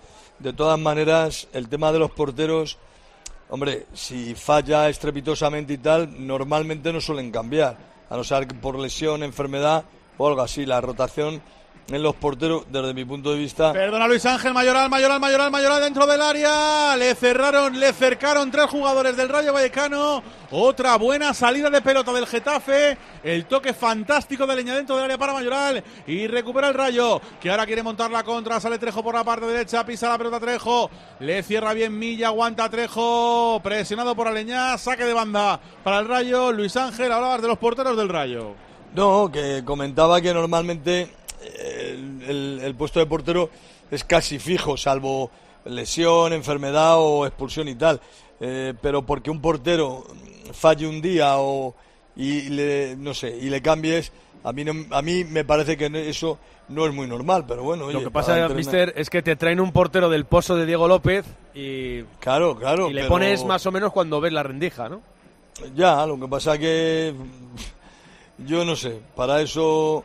I: De todas maneras, el tema de los porteros, hombre, si falla estrepitosamente y tal, normalmente no suelen cambiar, a no ser que por lesión, enfermedad o algo así. La rotación en los porteros, desde mi punto de vista...
D: Perdona Luis Ángel, Mayoral dentro del área, le cercaron 3 jugadores del Rayo Vallecano, otra buena salida de pelota del Getafe, el toque fantástico de Leña dentro del área para Mayoral y recupera el Rayo, que ahora quiere montar la contra, sale Trejo por la parte derecha, pisa la pelota Trejo, le cierra bien Milla, aguanta Trejo, presionado por Aleñá, saque de banda para el Rayo. Luis Ángel, hablabas de los porteros del Rayo.
I: No, que comentaba que normalmente el puesto de portero es casi fijo, salvo lesión, enfermedad o expulsión y tal, pero porque un portero falle un día y le cambies, a mí me parece que eso no es muy normal, pero bueno.
C: Lo que pasa, mister, es que te traen un portero del pozo de Diego López y
I: claro,
C: y le pones más o menos cuando ves la rendija, ¿no?
I: Ya, lo que pasa que yo no sé, para eso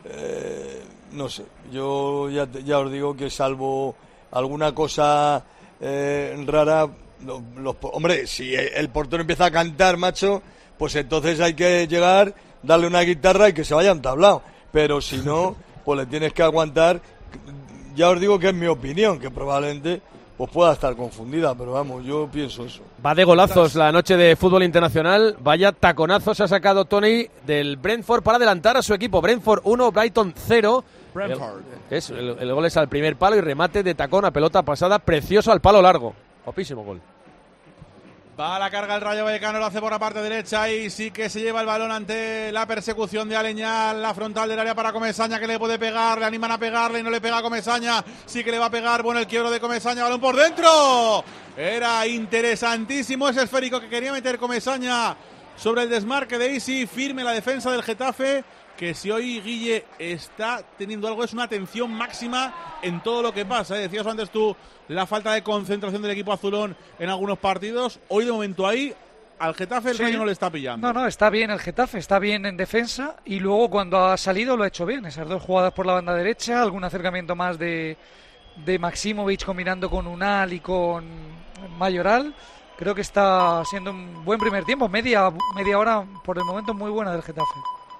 I: no sé, yo ya os digo que salvo alguna cosa rara, hombre, si el portero empieza a cantar, macho, pues entonces hay que llegar, darle una guitarra y que se vaya entablado, pero si no, pues le tienes que aguantar. Ya os digo que es mi opinión, que probablemente pues pueda estar confundida, pero vamos, yo pienso eso.
C: Va de golazos la noche de fútbol internacional. Vaya taconazos ha sacado Tony del Brentford para adelantar a su equipo. Brentford 1, Brighton 0. El gol es al primer palo y remate de tacón a pelota pasada, precioso al palo largo. Guapísimo gol.
D: Va a la carga el Rayo Vallecano, lo hace por la parte derecha y sí que se lleva el balón ante la persecución de Aleñá, la frontal del área para Comesaña, que le puede pegar, le animan a pegarle y no le pega a Comesaña, sí que le va a pegar, bueno el quiebro de Comesaña, balón por dentro, era interesantísimo ese esférico que quería meter Comesaña sobre el desmarque de Isi, firme la defensa del Getafe, que si hoy Guille está teniendo algo, es una atención máxima en todo lo que pasa. Decías antes tú la falta de concentración del equipo azulón en algunos partidos. Hoy de momento ahí al Getafe el Rayo no le está pillando.
J: No, está bien el Getafe, está bien en defensa y luego cuando ha salido lo ha hecho bien. Esas 2 jugadas por la banda derecha, algún acercamiento más de Maximovic combinando con Unal y con Mayoral. Creo que está siendo un buen primer tiempo, media hora por el momento muy buena del Getafe.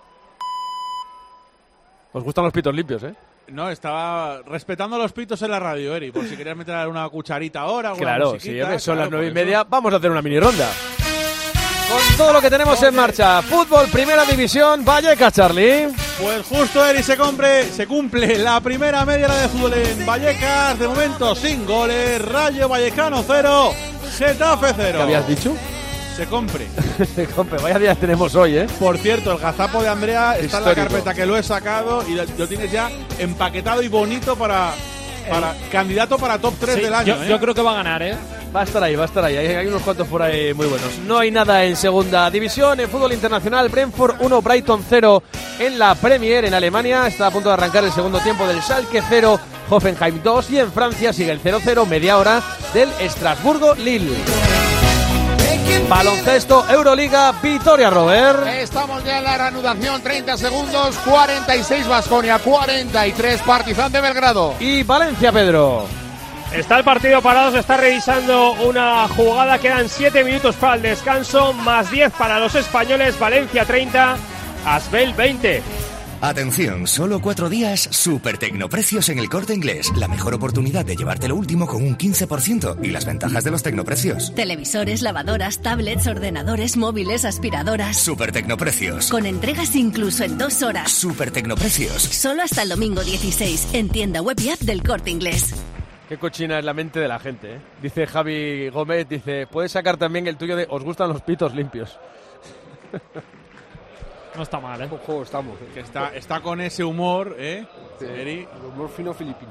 C: Os gustan los pitos limpios, ¿eh?
D: No, estaba respetando los pitos en la radio, Eri, por si querías meter una cucharita ahora.
C: Claro, sí, son las 9:30. Vamos a hacer una mini ronda. Con todo lo que tenemos en marcha. Fútbol, Primera División, Vallecas, Charlie.
D: Pues justo, Eri, se cumple la primera media hora de fútbol en Vallecas. De momento, sin goles. Rayo Vallecano 0, Getafe 0.
C: ¿Qué habías dicho?
D: Se compre.
C: Se compre. Vaya día tenemos hoy, ¿eh?
D: Por cierto, el gazapo de Andrea está en la carpeta que lo he sacado y lo tienes ya empaquetado y bonito para candidato para top 3 del año.
G: Yo creo que va a ganar, ¿eh?
C: Va a estar ahí. Hay unos cuantos por ahí muy buenos. No hay nada en segunda división. En fútbol internacional, Brentford 1, Brighton 0 en la Premier en Alemania. Está a punto de arrancar el segundo tiempo del Schalke 0, Hoffenheim 2. Y en Francia sigue el 0-0, media hora del Estrasburgo-Lille. Baloncesto, Euroliga, Vitoria, Robert.
E: Estamos ya en la reanudación, 30 segundos, 46 Baskonia, 43 Partizan de Belgrado.
C: Y Valencia, Pedro.
B: Está el partido parado, se está revisando una jugada, quedan 7 minutos para el descanso, más 10 para los españoles, Valencia 30, Asbel 20.
L: Atención, solo 4 días, super tecnoprecios en El Corte Inglés. La mejor oportunidad de llevarte lo último con un 15% y las ventajas de los tecnoprecios.
M: Televisores, lavadoras, tablets, ordenadores, móviles, aspiradoras.
L: Super tecnoprecios.
M: Con entregas incluso en 2 horas.
L: Super tecnoprecios.
M: Solo hasta el domingo 16, en tienda web y app del Corte Inglés.
C: Qué cochina es la mente de la gente, ¿eh? Dice Javi Gómez, puedes sacar también el tuyo de os gustan los pitos limpios.
G: No está mal, ¿eh?
H: Ojo, estamos.
D: Que está con ese humor, ¿eh?
H: Sí, el humor fino filipino.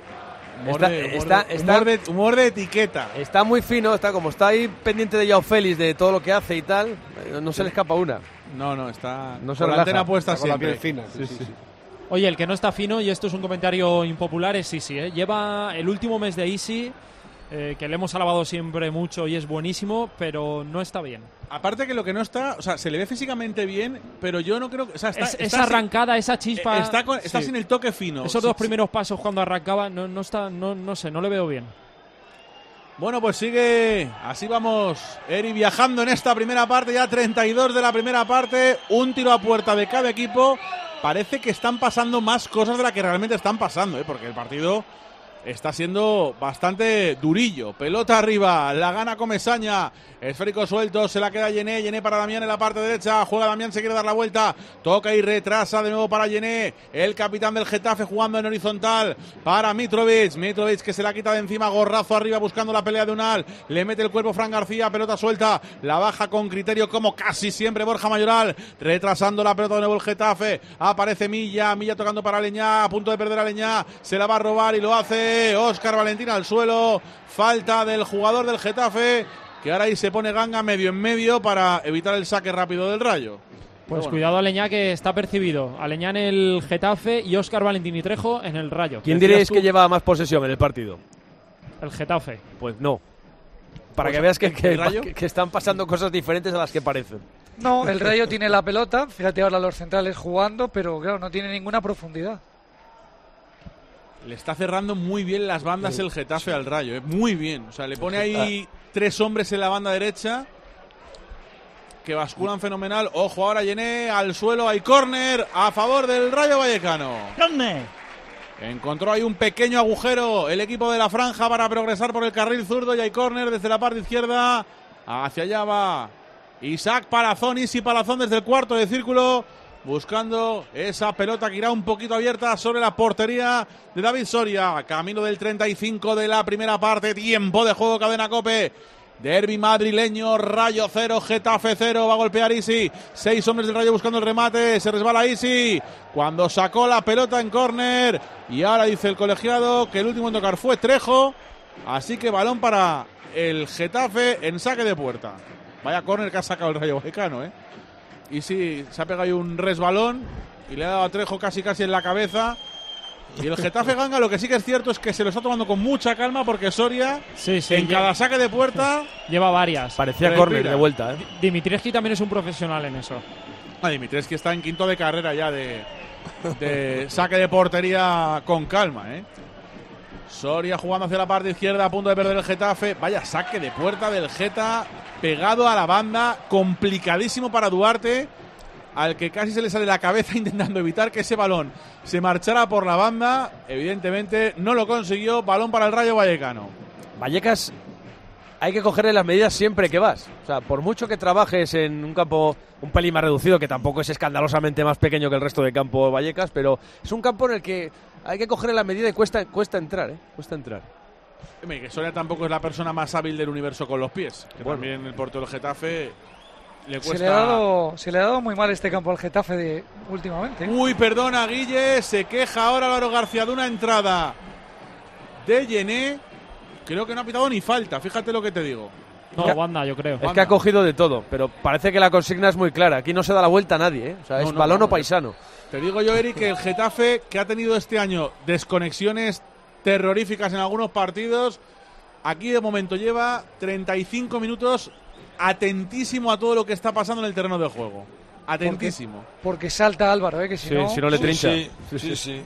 D: Humor de etiqueta.
C: Está muy fino, está ahí pendiente de Joao Félix, de todo lo que hace y tal. No se le escapa una.
D: No, está
C: no
D: con la antena puesta siempre.
H: Con la piel fina. Sí.
G: Oye, el que no está fino, y esto es un comentario impopular, es Isi, ¿eh? Lleva el último mes de Isi, que le hemos alabado siempre mucho y es buenísimo, pero no está bien.
D: Aparte que lo que no está, o sea, se le ve físicamente bien, pero yo no creo que, o sea,
G: esa arrancada, esa chispa,
D: está sin el toque fino.
G: Esos dos primeros pasos cuando arrancaba no está, no sé, no le veo bien.
D: Bueno, pues sigue, así vamos, Eri viajando en esta primera parte, ya 32 de la primera parte, un tiro a puerta de cada equipo. Parece que están pasando más cosas de las que realmente están pasando, porque el partido está siendo bastante durillo. Pelota arriba, la gana Comesaña, esférico suelto, se la queda Yené para Damián en la parte derecha, juega Damián, se quiere dar la vuelta, toca y retrasa de nuevo para Yené, el capitán del Getafe jugando en horizontal para Mitrovic que se la quita de encima, gorrazo arriba buscando la pelea de Unal, le mete el cuerpo Fran García, pelota suelta, la baja con criterio como casi siempre Borja Mayoral, retrasando la pelota de nuevo el Getafe, aparece Milla tocando para Aleñá, a punto de perder a Aleñá, se la va a robar y lo hace Óscar Valentín al suelo, falta del jugador del Getafe, que ahora ahí se pone Ganga medio en medio para evitar el saque rápido del Rayo.
G: Pues bueno, cuidado Aleñá, que está percibido. Aleñá en el Getafe y Óscar Valentín y Trejo en el Rayo.
C: ¿Quién diréis que lleva más posesión en el partido?
G: El Getafe.
C: Pues no. Para que veas que están pasando cosas diferentes a las que parecen.
J: No, el Rayo tiene la pelota, fíjate ahora los centrales jugando, pero claro, no tiene ninguna profundidad.
D: Le está cerrando muy bien las bandas el Getafe al Rayo, muy bien. O sea, le pone ahí 3 hombres en la banda derecha que basculan fenomenal. Ojo ahora Yené al suelo, hay córner a favor del Rayo Vallecano.
N: ¡Córner!
D: Encontró ahí un pequeño agujero el equipo de la franja para progresar por el carril zurdo y hay córner desde la parte izquierda. Hacia allá va Isaac Palazón, Isi Palazón desde el cuarto de círculo, buscando esa pelota que irá un poquito abierta sobre la portería de David Soria. Camino del 35 de la primera parte. Tiempo de juego, Cadena COPE. Derbi madrileño, Rayo 0, Getafe 0. Va a golpear Isi. 6 hombres del Rayo buscando el remate. Se resbala Isi cuando sacó la pelota en córner. Y ahora dice el colegiado que el último en tocar fue Trejo. Así que balón para el Getafe en saque de puerta. Vaya córner que ha sacado el Rayo Vallecano, Y sí, se ha pegado ahí un resbalón y le ha dado a Trejo casi en la cabeza. Y el Getafe, Ganga, lo que sí que es cierto es que se lo está tomando con mucha calma porque Soria, cada saque de puerta,
B: lleva varias.
C: Parecía córner de vuelta.
B: Dimitrievski también es un profesional en eso.
D: Dimitrievski está en quinto de carrera ya de saque de portería con calma, Soria jugando hacia la parte izquierda, a punto de perder el Getafe. Vaya saque de puerta del Geta, pegado a la banda, complicadísimo para Duarte, al que casi se le sale la cabeza intentando evitar que ese balón se marchara por la banda. Evidentemente no lo consiguió. Balón para el Rayo Vallecano.
C: Vallecas, hay que cogerle las medidas siempre que vas. O sea, por mucho que trabajes en un campo un pelín más reducido, que tampoco es escandalosamente más pequeño que el resto del campo Vallecas, pero es un campo en el que hay que cogerle la medida y cuesta entrar, Cuesta entrar.
D: Que Soria tampoco es la persona más hábil del universo con los pies. Que también el portero del Getafe le cuesta.
J: Se le ha dado muy mal este campo al Getafe últimamente.
D: Uy, perdona, Guille. Se queja ahora Álvaro García de una entrada de Yené. Creo que no ha pitado ni falta. Fíjate lo que te digo.
B: No, banda, yo creo.
C: Es que ha cogido de todo, pero parece que la consigna es muy clara. Aquí no se da la vuelta a nadie, O sea, es balón o paisano.
D: Te digo yo, Eric, que el Getafe, que ha tenido este año desconexiones terroríficas en algunos partidos, aquí de momento lleva 35 minutos atentísimo a todo lo que está pasando en el terreno de juego. Atentísimo.
J: Porque salta Álvaro, que si
C: no le trincha.
I: Sí.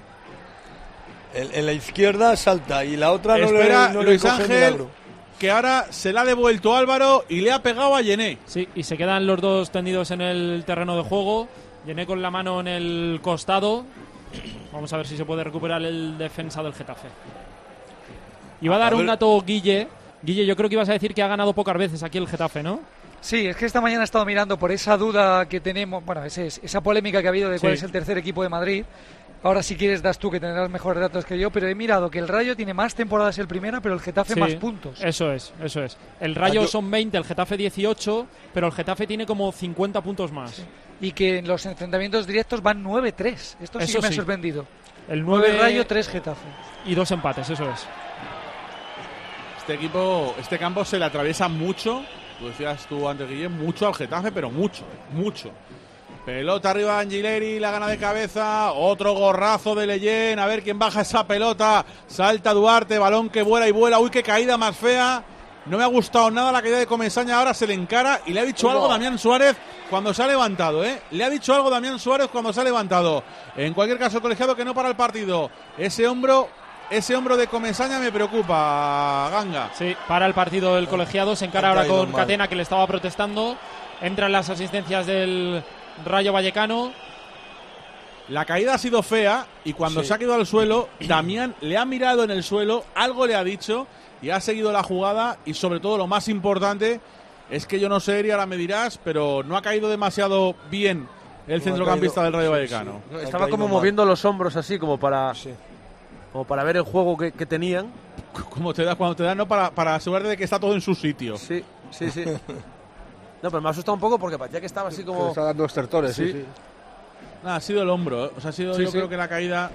I: En la izquierda salta y la otra
D: Espera,
I: no
D: Luis
I: le coge
D: Ángel,
I: milagro.
D: Que ahora se la ha devuelto Álvaro y le ha pegado a Yené.
B: Sí, y se quedan los dos tendidos en el terreno de juego. Yené con la mano en el costado. Vamos a ver si se puede recuperar el defensa del Getafe. Iba a dar un dato, Guille. Guille, yo creo que ibas a decir que ha ganado pocas veces aquí el Getafe, ¿no?
J: Sí, es que esta mañana he estado mirando por esa duda que tenemos, bueno, esa polémica que ha habido de cuál es el tercer equipo de Madrid. Ahora, si quieres, das tú, que tendrás mejores datos que yo, pero he mirado que el Rayo tiene más temporadas el primera, pero el Getafe más puntos.
B: Eso es. El Rayo son 20, el Getafe 18, pero el Getafe tiene como 50 puntos más.
J: Sí. Y que en los enfrentamientos directos van 9-3. Esto sí que me ha sorprendido.
B: El 9
J: Rayo, 3 Getafe.
B: Y 2 empates, eso es.
D: Este campo se le atraviesa mucho, tú decías tú antes, Guillem, mucho al Getafe, pero mucho. Pelota arriba de Angileri, la gana de cabeza, otro gorrazo de Leyen, a ver quién baja esa pelota, salta Duarte, balón que vuela y vuela, uy, qué caída más fea, no me ha gustado nada la caída de Comesaña, ahora se le encara y le ha dicho algo Damián Suárez cuando se ha levantado, le ha dicho algo Damián Suárez cuando se ha levantado. En cualquier caso, el colegiado que no para el partido, ese hombro de Comesaña me preocupa, Ganga.
B: Sí, para el partido el colegiado, se encara ahora con Catena, que le estaba protestando, entran las asistencias del Rayo Vallecano.
D: La caída ha sido fea y cuando se ha caído al suelo, Damián le ha mirado en el suelo, algo le ha dicho y ha seguido la jugada, y sobre todo lo más importante es que yo no sé, Eri, ahora me dirás, pero no ha caído demasiado bien el centrocampista del Rayo Vallecano.
C: Estaba como moviendo los hombros así, como para ver el juego que tenían.
D: Como te da cuando te da, ¿no? Para asegurarte de que está todo en su sitio.
C: Sí. No, pero me ha asustado un poco porque parecía que estaba así como...
H: Está dando estertores, sí.
D: Nada, ha sido el hombro, O sea, ha sido creo que la caída...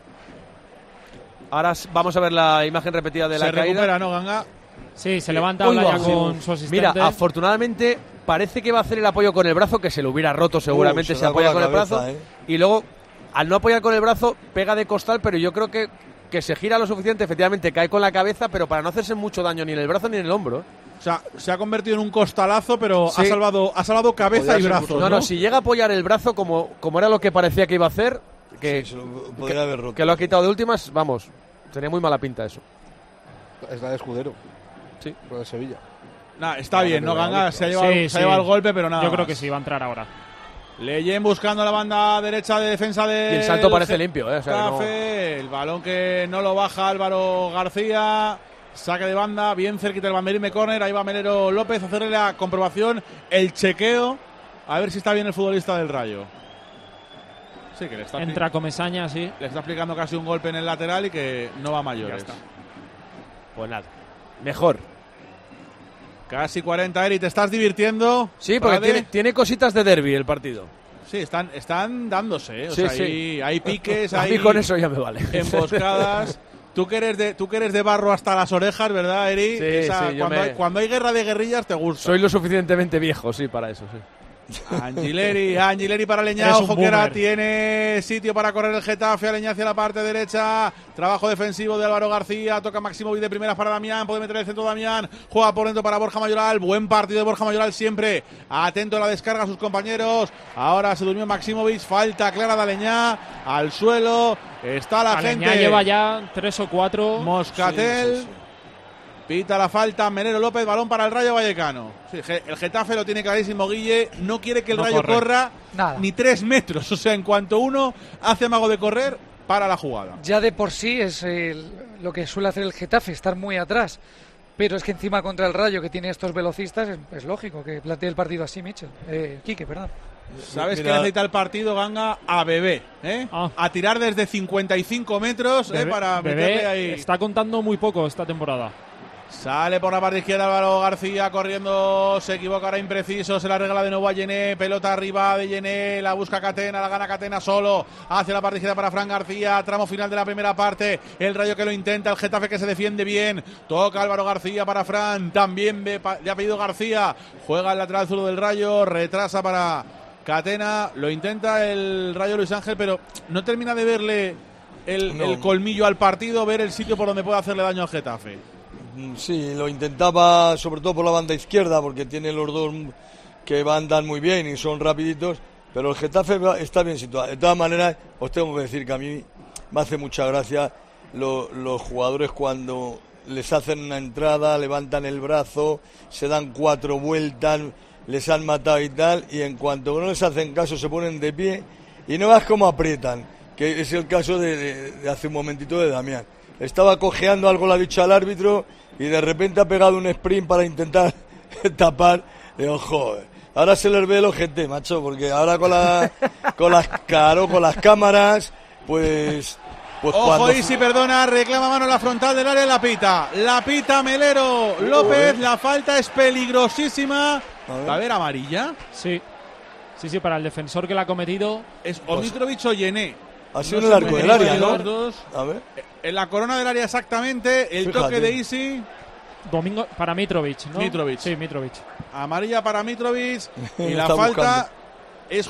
C: Ahora vamos a ver la imagen repetida de la caída.
D: Se recupera, ¿no, Ganga?
B: Sí, se levanta, habla ya con su asistente.
C: Mira, afortunadamente parece que va a hacer el apoyo con el brazo, que se lo hubiera roto seguramente, se apoya con el brazo. Y luego, al no apoyar con el brazo, pega de costal, pero yo creo que se gira lo suficiente, efectivamente cae con la cabeza, pero para no hacerse mucho daño ni en el brazo ni en el hombro.
D: O sea, se ha convertido en un costalazo, pero ha salvado cabeza y brazo.
C: No, si llega a apoyar el brazo como era lo que parecía que iba a hacer, que lo ha quitado de últimas, vamos, tenía muy mala pinta eso.
H: Es la de Escudero.
C: Sí.
H: Lo de Sevilla.
D: Nah, está bien, ¿no, Ganga? Se ha llevado el golpe, pero nada.
B: Yo creo que sí, va a entrar ahora.
D: Leyen buscando la banda derecha de defensa de...
C: Y el salto parece limpio, O sea,
D: no... El balón que no lo baja Álvaro García. Saque de banda, bien cerquita del banderín de córner. Ahí va Melero López a hacerle la comprobación, el chequeo, a ver si está bien el futbolista del Rayo. Sí, que le está
B: entra Comesaña, sí.
D: Le está aplicando casi un golpe en el lateral y que no va a mayores.
C: Ya está. Pues nada, mejor.
D: Casi 40, Eri, ¿te estás divirtiendo?
C: Sí, porque tiene cositas de derbi el partido.
D: Sí, están dándose, O
C: sea,
D: hay piques,
C: a mí con eso ya me vale.
D: Emboscadas. Tú que eres de barro hasta las orejas, ¿verdad, Eri?
C: Sí,
D: cuando hay guerra de guerrillas te gusta.
C: Soy lo suficientemente viejo, sí, para eso, sí.
D: Angileri para Aleñá,
G: Eres un
D: ojo que ahora
G: boomer.
D: tiene sitio para correr el Getafe. Aleñá hacia la parte derecha, trabajo defensivo de Álvaro García, toca Maximovic de primeras para Damián, puede meter el centro Damián, juega por dentro para Borja Mayoral, buen partido de Borja Mayoral siempre, atento a la descarga a sus compañeros. Ahora se durmió Maximovic, falta clara de Aleñá, al suelo, está la
G: Aleñá
D: gente.
G: lleva ya 3 o 4.
D: Moscatel.
I: Sí.
D: Pita la falta, Melero López, balón para el Rayo Vallecano. Sí, el Getafe lo tiene clarísimo, Guille. No quiere que el
G: No
D: Rayo
G: corre.
D: corra
J: Nada.
D: ni 3 metros. O sea, en cuanto uno hace amago de correr, para la jugada.
J: Ya de por sí es lo que suele hacer el Getafe, estar muy atrás. Pero es que encima contra el Rayo, que tiene estos velocistas, es lógico que plantee el partido así, Quique, perdón.
D: ¿Sabes
I: Mira,
D: que necesita el partido, Ganga? A Bebé, ¿eh? A tirar desde 55 metros, para meterle
G: Bebé
D: ahí.
G: está contando muy poco esta temporada.
D: Sale por la parte izquierda Álvaro García corriendo, se equivoca ahora impreciso, se la regala de nuevo a Yené, pelota arriba de Yené, la busca Catena, la gana Catena solo, hacia la parte izquierda para Fran García, tramo final de la primera parte, el Rayo que lo intenta, el Getafe que se defiende bien, toca Álvaro García para Fran, también de apellido García, juega el lateral zurdo del Rayo, retrasa para Catena, lo intenta el Rayo Luis Ángel, pero no termina de verle el colmillo al partido, ver el sitio por donde puede hacerle daño al Getafe.
I: Sí, lo intentaba sobre todo por la banda izquierda porque tiene los dos que andan muy bien y son rapiditos, pero el Getafe está bien situado. De todas maneras, os tengo que decir que a mí me hace mucha gracia los jugadores cuando les hacen una entrada, levantan el brazo, se dan 4 vueltas, les han matado y tal, y en cuanto no les hacen caso se ponen de pie y no vas como aprietan, que es el caso de hace un momentito de Damián. Estaba cojeando algo, le ha dicho al árbitro, y de repente ha pegado un sprint para intentar tapar. Digo, joder, ahora se les ve el ojete, macho, porque ahora con las cámaras, pues
D: ojo,
I: cuando...
D: Isi, perdona, reclama mano en la frontal del área, la pita Melero López, la falta es peligrosísima. ¿Va a haber amarilla?
G: Sí, para el defensor que la ha cometido.
D: Es o Mitrovic o Yené.
I: Ha sido en el arco del área, ¿no?
D: Los dos.
I: A ver.
D: En la corona del área exactamente, el
I: Fíjate.
D: toque de Isi.
G: Domingo para Mitrovic, ¿no?
D: Mitrovic.
G: Sí, Mitrovic.
D: Amarilla para Mitrovic y la
I: Está
D: falta
I: buscando.
D: es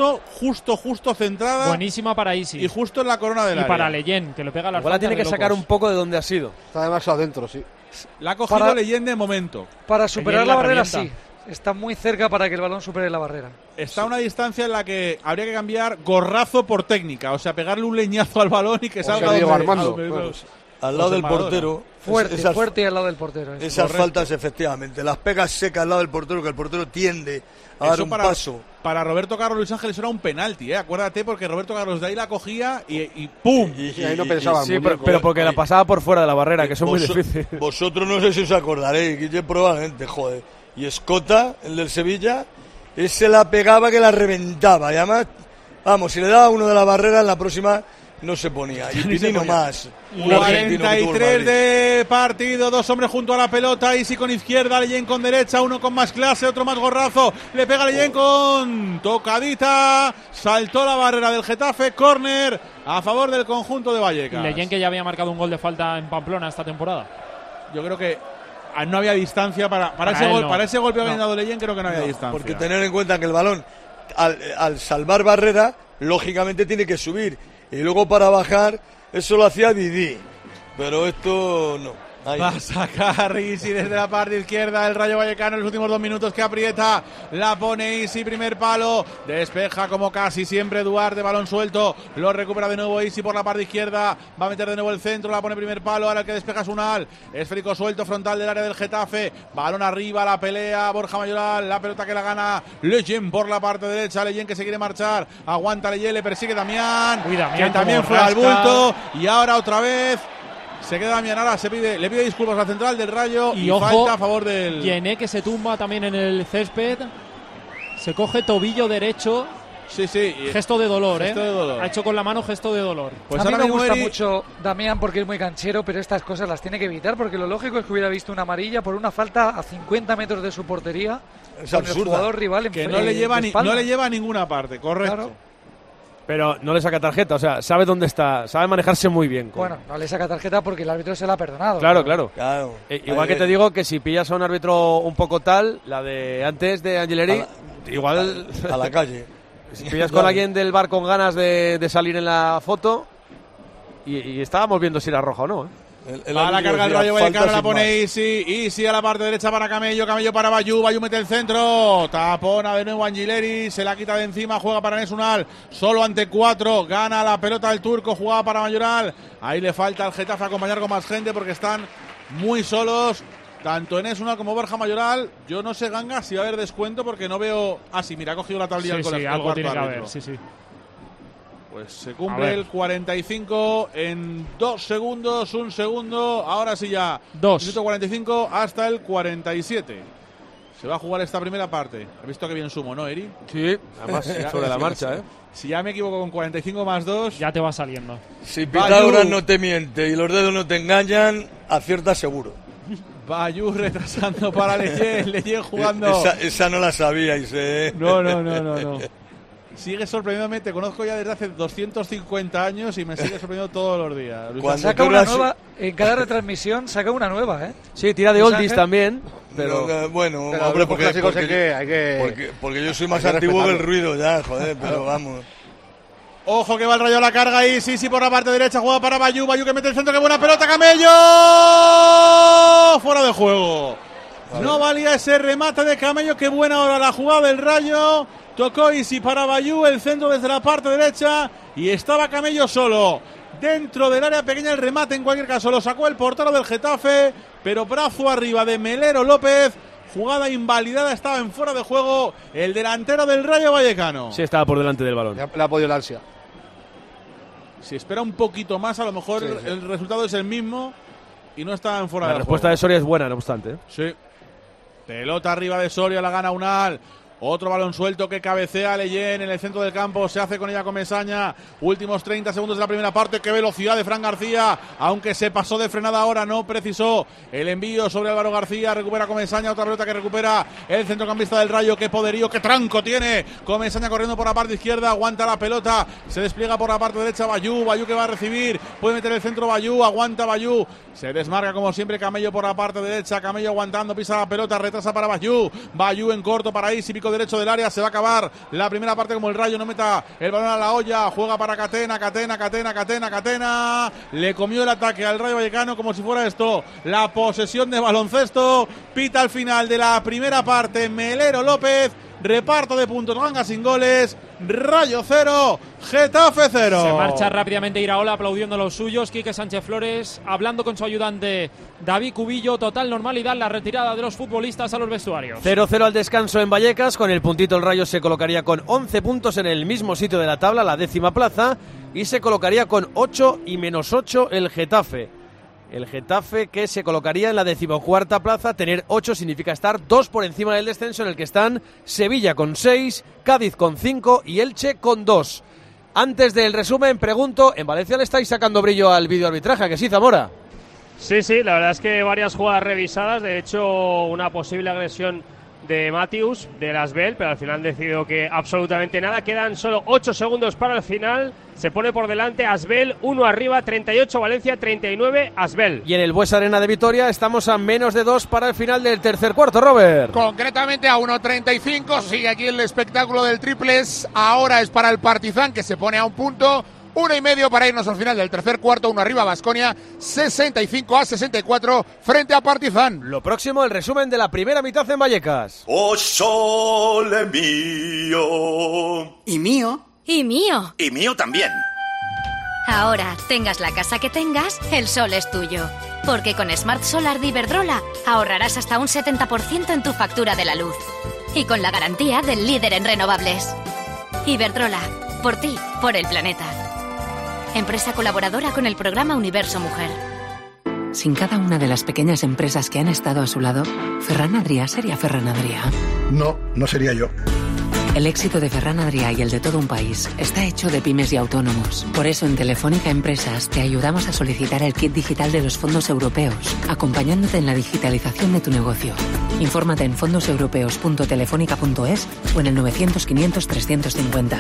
D: justo centrada.
G: Buenísima para Isi.
D: Y justo en la corona del
G: y
D: área.
G: para Leyen, que le pega la
C: Igual la tiene que sacar un poco de donde ha sido.
H: Está demasiado adentro, sí.
D: La ha cogido Leyen de momento.
J: Para superar
G: Leyen
J: la
G: la
J: barrera,
G: revienta.
J: sí. Está muy cerca para que el balón supere la barrera.
D: Está a una distancia en la que habría que cambiar gorrazo por técnica, o sea, pegarle un leñazo al balón y que salga
H: Diego
D: donde-
H: Armando.
D: a donde-
I: Al lado del
D: Maradona.
I: portero.
J: Fuerte al lado del portero.
I: Esas faltas, efectivamente. Las pegas secas al lado del portero, que el portero tiende a dar
D: Eso
I: un
D: para,
I: paso.
D: para Roberto Carlos Luis Ángeles era un penalti, acuérdate, porque Roberto Carlos de ahí la cogía y ¡pum!
H: Y ahí no pensaba.
C: Sí, pero porque la pasaba por fuera de la barrera, que eso es muy difícil.
I: Vosotros no sé si os acordaréis, Guille probablemente, joder. Y Escota, el del Sevilla, ese la pegaba que la reventaba. Y además, vamos, si le daba uno de la barrera, en la próxima no se ponía. Y Pinino más. Un argentino que tuvo el
D: 43
I: Madrid.
D: de partido, 2 hombres junto a la pelota, Isi con izquierda, Leyen con derecha, uno con más clase, otro más gorrazo, le pega Leyen con tocadita, saltó la barrera del Getafe, córner a favor del conjunto de Vallecas.
G: Leyen, que ya había marcado un gol de falta en Pamplona esta temporada.
D: Yo creo que no había distancia para ese
G: él
D: gol,
G: no.
D: para ese golpe que había
G: No.
D: dado Leyen, creo que no había distancia.
I: Porque tener en cuenta que el balón, al salvar barrera, lógicamente tiene que subir. Y luego para bajar, eso lo hacía Didi. Pero esto no. Ahí.
D: Va a sacar Isi desde la parte izquierda el Rayo Vallecano en los últimos 2 minutos que aprieta, la pone Isi, primer palo, despeja como casi siempre Duarte, balón suelto, lo recupera de nuevo Isi por la parte izquierda, va a meter de nuevo el centro, la pone primer palo, ahora el que despeja es Unal, esférico suelto, frontal del área del Getafe, balón arriba, la pelea, Borja Mayoral, la pelota que la gana Leyen por la parte derecha, Leyen que se quiere marchar, aguanta Leyen, le persigue Damián,
G: Uy, Damián
D: que también
G: como
D: fue al
G: rasca.
D: bulto, y ahora otra vez se queda Damián, ahora le pide disculpas a la central del Rayo y
G: ojo,
D: falta a favor del...
G: Yené, que se tumba también en el césped. Se coge tobillo derecho.
D: Sí, sí.
G: Gesto de dolor,
D: Gesto de dolor.
G: Ha hecho con la mano gesto de dolor.
D: Pues
J: a mí
D: ahora
J: me
D: mismo
J: gusta
D: Eri-
J: mucho Damián porque es muy canchero, pero estas cosas las tiene que evitar porque lo lógico es que hubiera visto una amarilla por una falta a 50 metros de su portería
I: Es
J: con el
I: absurda.
J: jugador rival en
D: Que no le lleva a ninguna parte, correcto.
J: Claro.
C: Pero no le saca tarjeta, o sea, sabe dónde está, sabe manejarse muy bien.
J: Bueno, no le saca tarjeta porque el árbitro se la ha perdonado.
C: Claro, claro.
I: Claro.
C: Igual que te digo que si pillas a un árbitro un poco tal, la de antes de Angileri, Igual
I: a la calle.
C: Si pillas con alguien del bar con ganas de salir en la foto y estábamos viendo si era roja o no,
D: Va a la carga el Rayo Vallecano, la pone Easy a la parte derecha para Camello para Bayú mete el centro, tapona de nuevo Angileri, se la quita de encima, juega para Enes Unal, solo ante 4, gana la pelota el turco, jugaba para Mayoral, ahí le falta al Getafe acompañar con más gente porque están muy solos, tanto Enes Unal como Borja Mayoral. Yo no sé, Ganga, si va a haber descuento porque no veo... sí, mira, ha cogido la tablilla del colegio.
B: Sí, algo tiene que haber, sí.
D: Pues se cumple el 45 en 2 segundos, 1 segundo, ahora sí ya.
B: 2.
D: Minuto 45 hasta el 47. Se va a jugar esta primera parte. ¿Has visto que bien sumo, no, Eri?
C: Sí, además sobre la marcha,
D: Si ya me equivoco con 45 más 2...
B: Ya te va saliendo.
I: Si Pitágoras no te miente y los dedos no te engañan, aciertas seguro.
D: Bayú retrasando para Leyen jugando...
I: Esa no la sabíais,
D: No. Sigue sorprendiéndome, te conozco ya desde hace 250 años y me sigue sorprendiendo todos los días.
J: Saca una nueva, en cada retransmisión saca una nueva,
C: Sí, tira de oldies también. Pero
I: bueno,
H: pero
I: hombre,
H: porque
I: yo soy más antiguo que el ruido ya, joder, pero vamos.
D: Ojo que va el Rayo a la carga y sí, por la parte derecha juega para Bayú que mete el centro, que buena pelota, Camello, fuera de juego. No valía ese remate de Camello, qué buena hora la jugada del Rayo. Tocó Easy para Bayú, el centro desde la parte derecha y estaba Camello solo. Dentro del área pequeña el remate, en cualquier caso lo sacó el portero del Getafe, pero brazo arriba de Melero López. Jugada invalidada, estaba en fuera de juego el delantero del Rayo Vallecano.
C: Sí, estaba por delante del balón.
H: Le ha podido el ansia.
D: Si espera un poquito más, a lo mejor el resultado es el mismo y no está en fuera de juego.
C: La respuesta de Soria es buena, no obstante.
D: Sí. Pelota arriba de Soria, la gana Unal. Otro balón suelto que cabecea Leyen en el centro del campo, se hace con ella Comesaña. Últimos 30 segundos de la primera parte, qué velocidad de Fran García, aunque se pasó de frenada ahora, no precisó el envío sobre Álvaro García, recupera Comesaña, otra pelota que recupera el centrocampista del Rayo, qué poderío, qué tranco tiene Comesaña corriendo por la parte izquierda, aguanta la pelota, se despliega por la parte derecha Bayú que va a recibir, puede meter el centro Bayú, aguanta Bayú, se desmarca como siempre Camello por la parte derecha, Camello aguantando, pisa la pelota, retrasa para Bayú en corto para Easy, pico derecho del área, se va a acabar la primera parte como el Rayo no meta el balón a la olla, juega para Catena, le comió el ataque al Rayo Vallecano como si fuera esto la posesión de baloncesto, pita al final de la primera parte Melero López, reparto de puntos, Ganga sin goles, Rayo 0, Getafe 0.
G: Se marcha rápidamente Iraola aplaudiendo a los suyos, Quique Sánchez Flores hablando con su ayudante David Cubillo, total normalidad la retirada de los futbolistas a los vestuarios.
C: 0-0 al descanso en Vallecas, con el puntito el Rayo se colocaría con 11 puntos en el mismo sitio de la tabla, la 10ª plaza, y se colocaría con 8 y menos 8 el Getafe. El Getafe que se colocaría en la 14ª plaza, tener 8 significa estar 2 por encima del descenso en el que están Sevilla con 6, Cádiz con 5 y Elche con 2. Antes del resumen, pregunto, ¿en Valencia le estáis sacando brillo al videoarbitraje? ¿A que sí, Zamora?
B: Sí, la verdad es que varias jugadas revisadas, de hecho una posible agresión de Matthews, de Asbel, pero al final decidió que absolutamente nada. Quedan solo 8 segundos para el final. Se pone por delante Asbel, 1 arriba, 38 Valencia, 39 Asbel.
C: Y en el Buesa Arena de Vitoria estamos a menos de 2 para el final del tercer cuarto, Robert.
E: Concretamente a 1.35, sigue aquí el espectáculo del triples. Ahora es para el Partizan, que se pone a 1 punto. 1,5 para irnos al final del tercer cuarto, 1 arriba Baskonia, 65-64 frente a Partizan.
C: Lo próximo, el resumen de la primera mitad en Vallecas.
N: Oh, sole mío.
M: ¿Y mío? ¿Y mío?
N: Y mío también.
M: Ahora, tengas la casa que tengas, el sol es tuyo. Porque con Smart Solar de Iberdrola ahorrarás hasta un 70% en tu factura de la luz. Y con la garantía del líder en renovables. Iberdrola, por ti, por el planeta. Empresa colaboradora con el programa Universo Mujer.
O: Sin cada una de las pequeñas empresas que han estado a su lado, Ferran Adrià sería Ferran Adrià.
P: No sería yo.
O: El éxito de Ferran Adrià y el de todo un país está hecho de pymes y autónomos. Por eso en Telefónica Empresas te ayudamos a solicitar el kit digital de los fondos europeos, acompañándote en la digitalización de tu negocio. Infórmate en fondoseuropeos.telefónica.es o en el 900-500-350.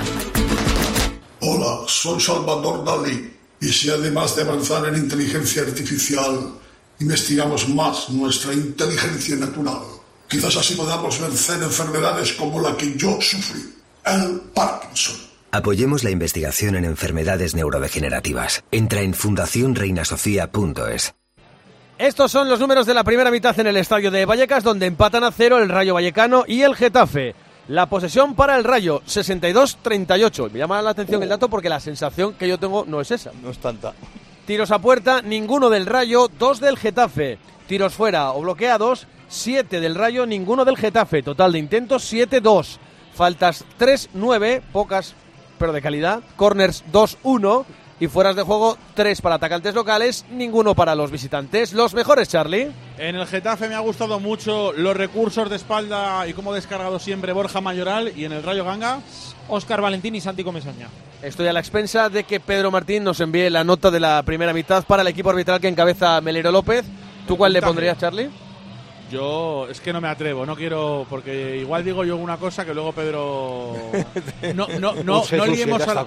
P: Hola, soy Salvador Dalí. Y si además de avanzar en inteligencia artificial, investigamos más nuestra inteligencia natural, Quizás así podamos vencer enfermedades como la que yo sufrí, el Parkinson.
F: Apoyemos la investigación en enfermedades neurodegenerativas. Entra en fundacionreinasofía.es.
C: Estos son los números de la primera mitad en el estadio de Vallecas, donde empatan a 0 el Rayo Vallecano y el Getafe. La posesión para el Rayo, 62-38. Me llama la atención el dato porque la sensación que yo tengo no es esa.
I: No es tanta.
C: Tiros a puerta, ninguno del Rayo, 2 del Getafe. Tiros fuera o bloqueados, 7 del Rayo, ninguno del Getafe. Total de intentos, 7-2. Faltas 3-9, pocas, pero de calidad. Corners 2-1. Y fueras de juego, 3 para atacantes locales, ninguno para los visitantes. Los mejores, Charlie.
D: En el Getafe me ha gustado mucho los recursos de espalda y cómo ha descargado siempre Borja Mayoral. Y en el Rayo Ganga,
G: Óscar Valentín y Santi Comesaña.
C: Estoy a la expensa de que Pedro Martín nos envíe la nota de la primera mitad para el equipo arbitral que encabeza Melero López. ¿Tú cuál le pondrías, Charlie?
D: Yo es que no me atrevo, no quiero, porque igual digo yo una cosa que luego Pedro... No liemos a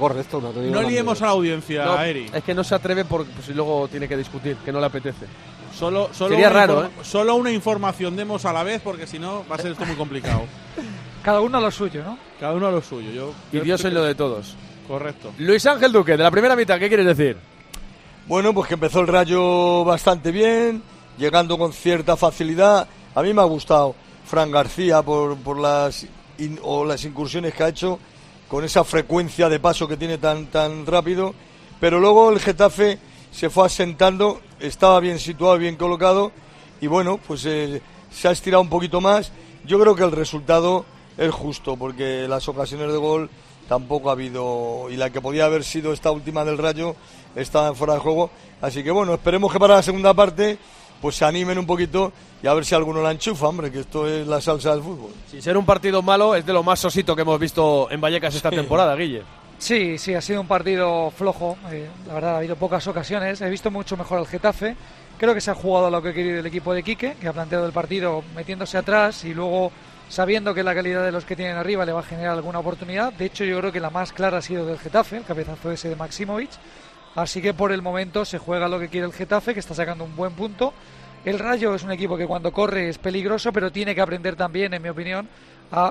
D: la audiencia,
C: no,
D: Eri.
C: Es que no se atreve porque pues, luego tiene que discutir, que no le apetece.
D: Sería
C: raro,
D: Solo una información demos a la vez, porque si no va a ser esto muy complicado.
J: Cada uno a lo suyo, ¿no?
D: Cada uno a lo suyo.
C: Y Dios en lo de todos.
D: Correcto.
C: Luis Ángel Duque, de la primera mitad, ¿qué quieres decir?
I: Bueno, pues que empezó el Rayo bastante bien, llegando con cierta facilidad. A mí me ha gustado Fran García por las incursiones que ha hecho, con esa frecuencia de paso que tiene tan rápido. Pero luego el Getafe se fue asentando, estaba bien situado, bien colocado, y bueno, pues se ha estirado un poquito más. Yo creo que el resultado es justo, porque las ocasiones de gol tampoco ha habido, y la que podía haber sido esta última del Rayo estaba fuera de juego. Así que bueno, esperemos que para la segunda parte pues se animen un poquito y a ver si alguno la enchufa, hombre, que esto es la salsa del fútbol.
C: Sin ser un partido malo, es de lo más sosito que hemos visto en Vallecas esta temporada, Guille.
J: Sí, ha sido un partido flojo, la verdad ha habido pocas ocasiones, he visto mucho mejor al Getafe, creo que se ha jugado lo que ha querido el equipo de Quique, que ha planteado el partido metiéndose atrás y luego sabiendo que la calidad de los que tienen arriba le va a generar alguna oportunidad. De hecho yo creo que la más clara ha sido del Getafe, el cabezazo ese de Maximovic. Así que por el momento se juega lo que quiere el Getafe, que está sacando un buen punto. El Rayo es un equipo que cuando corre es peligroso, pero tiene que aprender también, en mi opinión, a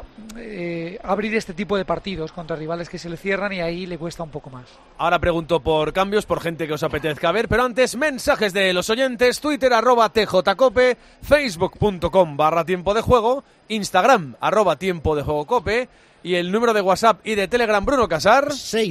J: abrir este tipo de partidos contra rivales que se le cierran, y ahí le cuesta un poco más.
C: Ahora pregunto por cambios, por gente que os apetezca ver, pero antes mensajes de los oyentes. Twitter @tjcope, facebook.com/tiempo de juego, Instagram @tiempo de juego cope, y el número de WhatsApp y de Telegram, Bruno Casar,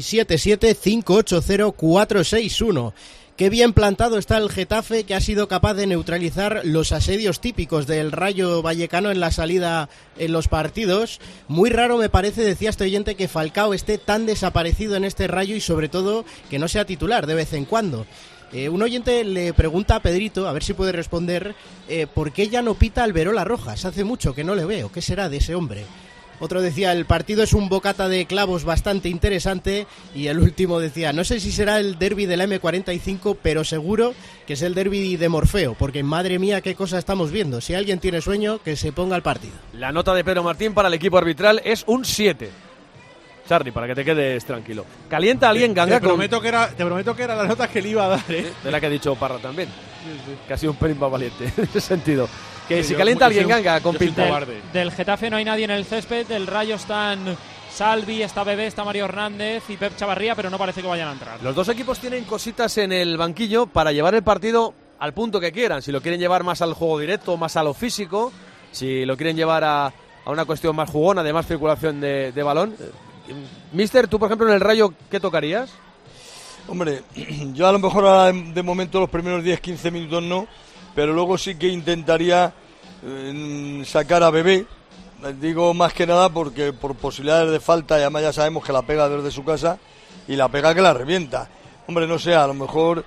Q: 677-580-461. Qué bien plantado está el Getafe, que ha sido capaz de neutralizar los asedios típicos del Rayo Vallecano en la salida en los partidos. Muy raro me parece, decía este oyente, que Falcao esté tan desaparecido en este Rayo y sobre todo que no sea titular de vez en cuando. Un oyente le pregunta a Pedrito, a ver si puede responder, ¿por qué ya no pita Alberola Rojas? Hace mucho que no le veo, ¿qué será de ese hombre? Otro decía, el partido es un bocata de clavos bastante interesante, y el último decía, no sé si será el derbi de la M45, pero seguro que es el derbi de Morfeo, porque madre mía qué cosa estamos viendo. Si alguien tiene sueño, que se ponga al partido.
C: La nota de Pedro Martín para el equipo arbitral es un 7. Charlie, para que te quedes tranquilo. ¿Calienta alguien Ganga?
D: Te prometo que era la nota que le iba a dar, ¿eh?
C: De la que ha dicho Parra también. Sí. Que ha sido un pelín más valiente en ese sentido. Que
G: sí,
C: si calienta alguien Ganga con pinta.
G: Del Getafe no hay nadie en el césped. Del Rayo están Salvi, está Bebé, está Mario Hernández y Pep Chavarría, pero no parece que vayan a entrar.
C: Los dos equipos tienen cositas en el banquillo para llevar el partido al punto que quieran. Si lo quieren llevar más al juego directo, más a lo físico, si lo quieren llevar a una cuestión más jugona, de más circulación de balón. Mister, tú por ejemplo en el Rayo, ¿qué tocarías?
I: Hombre, yo a lo mejor ahora de momento los primeros 10-15 minutos no, pero luego sí que intentaría sacar a Bebé. Digo más que nada porque por posibilidades de falta, y además ya sabemos que la pega desde su casa y la pega que la revienta. Hombre, no sé, a lo mejor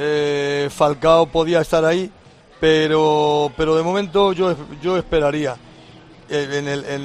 I: Falcao podía estar ahí, pero de momento yo esperaría en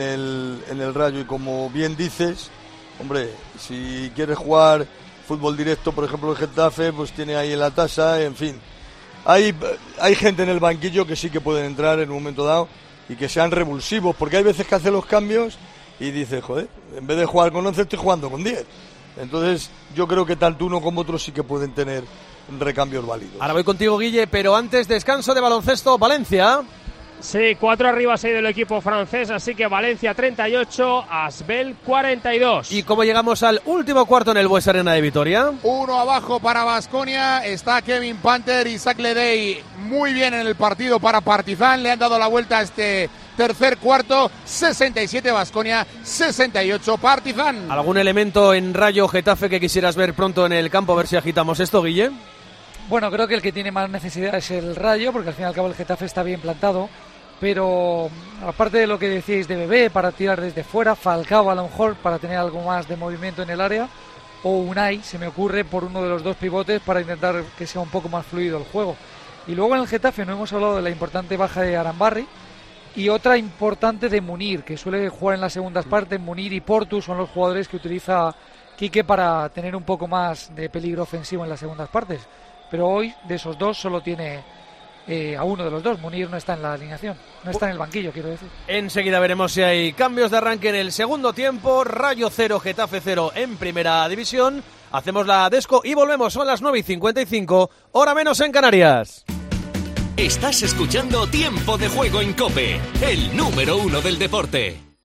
I: el Rayo. Y como bien dices, hombre, si quieres jugar fútbol directo, por ejemplo el Getafe, pues tiene ahí en la tasa, en fin. Hay gente en el banquillo que sí que pueden entrar en un momento dado y que sean revulsivos, porque hay veces que hace los cambios y dice, joder, en vez de jugar con 11 estoy jugando con 10. Entonces yo creo que tanto uno como otro sí que pueden tener recambios válidos.
C: Ahora voy contigo, Guille, pero antes descanso de baloncesto. Valencia.
B: Sí, 4 arriba se ha ido el equipo francés, así que Valencia 38, Asbel 42.
C: ¿Y cómo llegamos al último cuarto en el Bues Arena de Vitoria?
E: 1 abajo para Baskonia, está Kevin Panter y Isaac Ledey muy bien en el partido para Partizan, le han dado la vuelta a este tercer cuarto, 67 Baskonia, 68 Partizan.
C: ¿Algún elemento en Rayo Getafe que quisieras ver pronto en el campo? A ver si agitamos esto, Guille.
J: Bueno, creo que el que tiene más necesidad es el Rayo, porque al fin y al cabo el Getafe está bien plantado. Pero aparte de lo que decíais de Bebé para tirar desde fuera, Falcao a lo mejor para tener algo más de movimiento en el área, o Unai, se me ocurre, por uno de los dos pivotes para intentar que sea un poco más fluido el juego. Y luego en el Getafe no hemos hablado de la importante baja de Arambarri y otra importante de Munir, que suele jugar en las segundas partes. Munir y Portu son los jugadores que utiliza Quique para tener un poco más de peligro ofensivo en las segundas partes. Pero hoy de esos dos solo tiene a uno de los dos. Munir no está en la alineación, no está en el banquillo, quiero decir.
C: Enseguida veremos si hay cambios de arranque en el segundo tiempo. Rayo 0, Getafe 0 en primera división. Hacemos la desco y volvemos. Son las 9:55, hora menos en Canarias.
F: Estás escuchando Tiempo de Juego en COPE, el número 1 del deporte.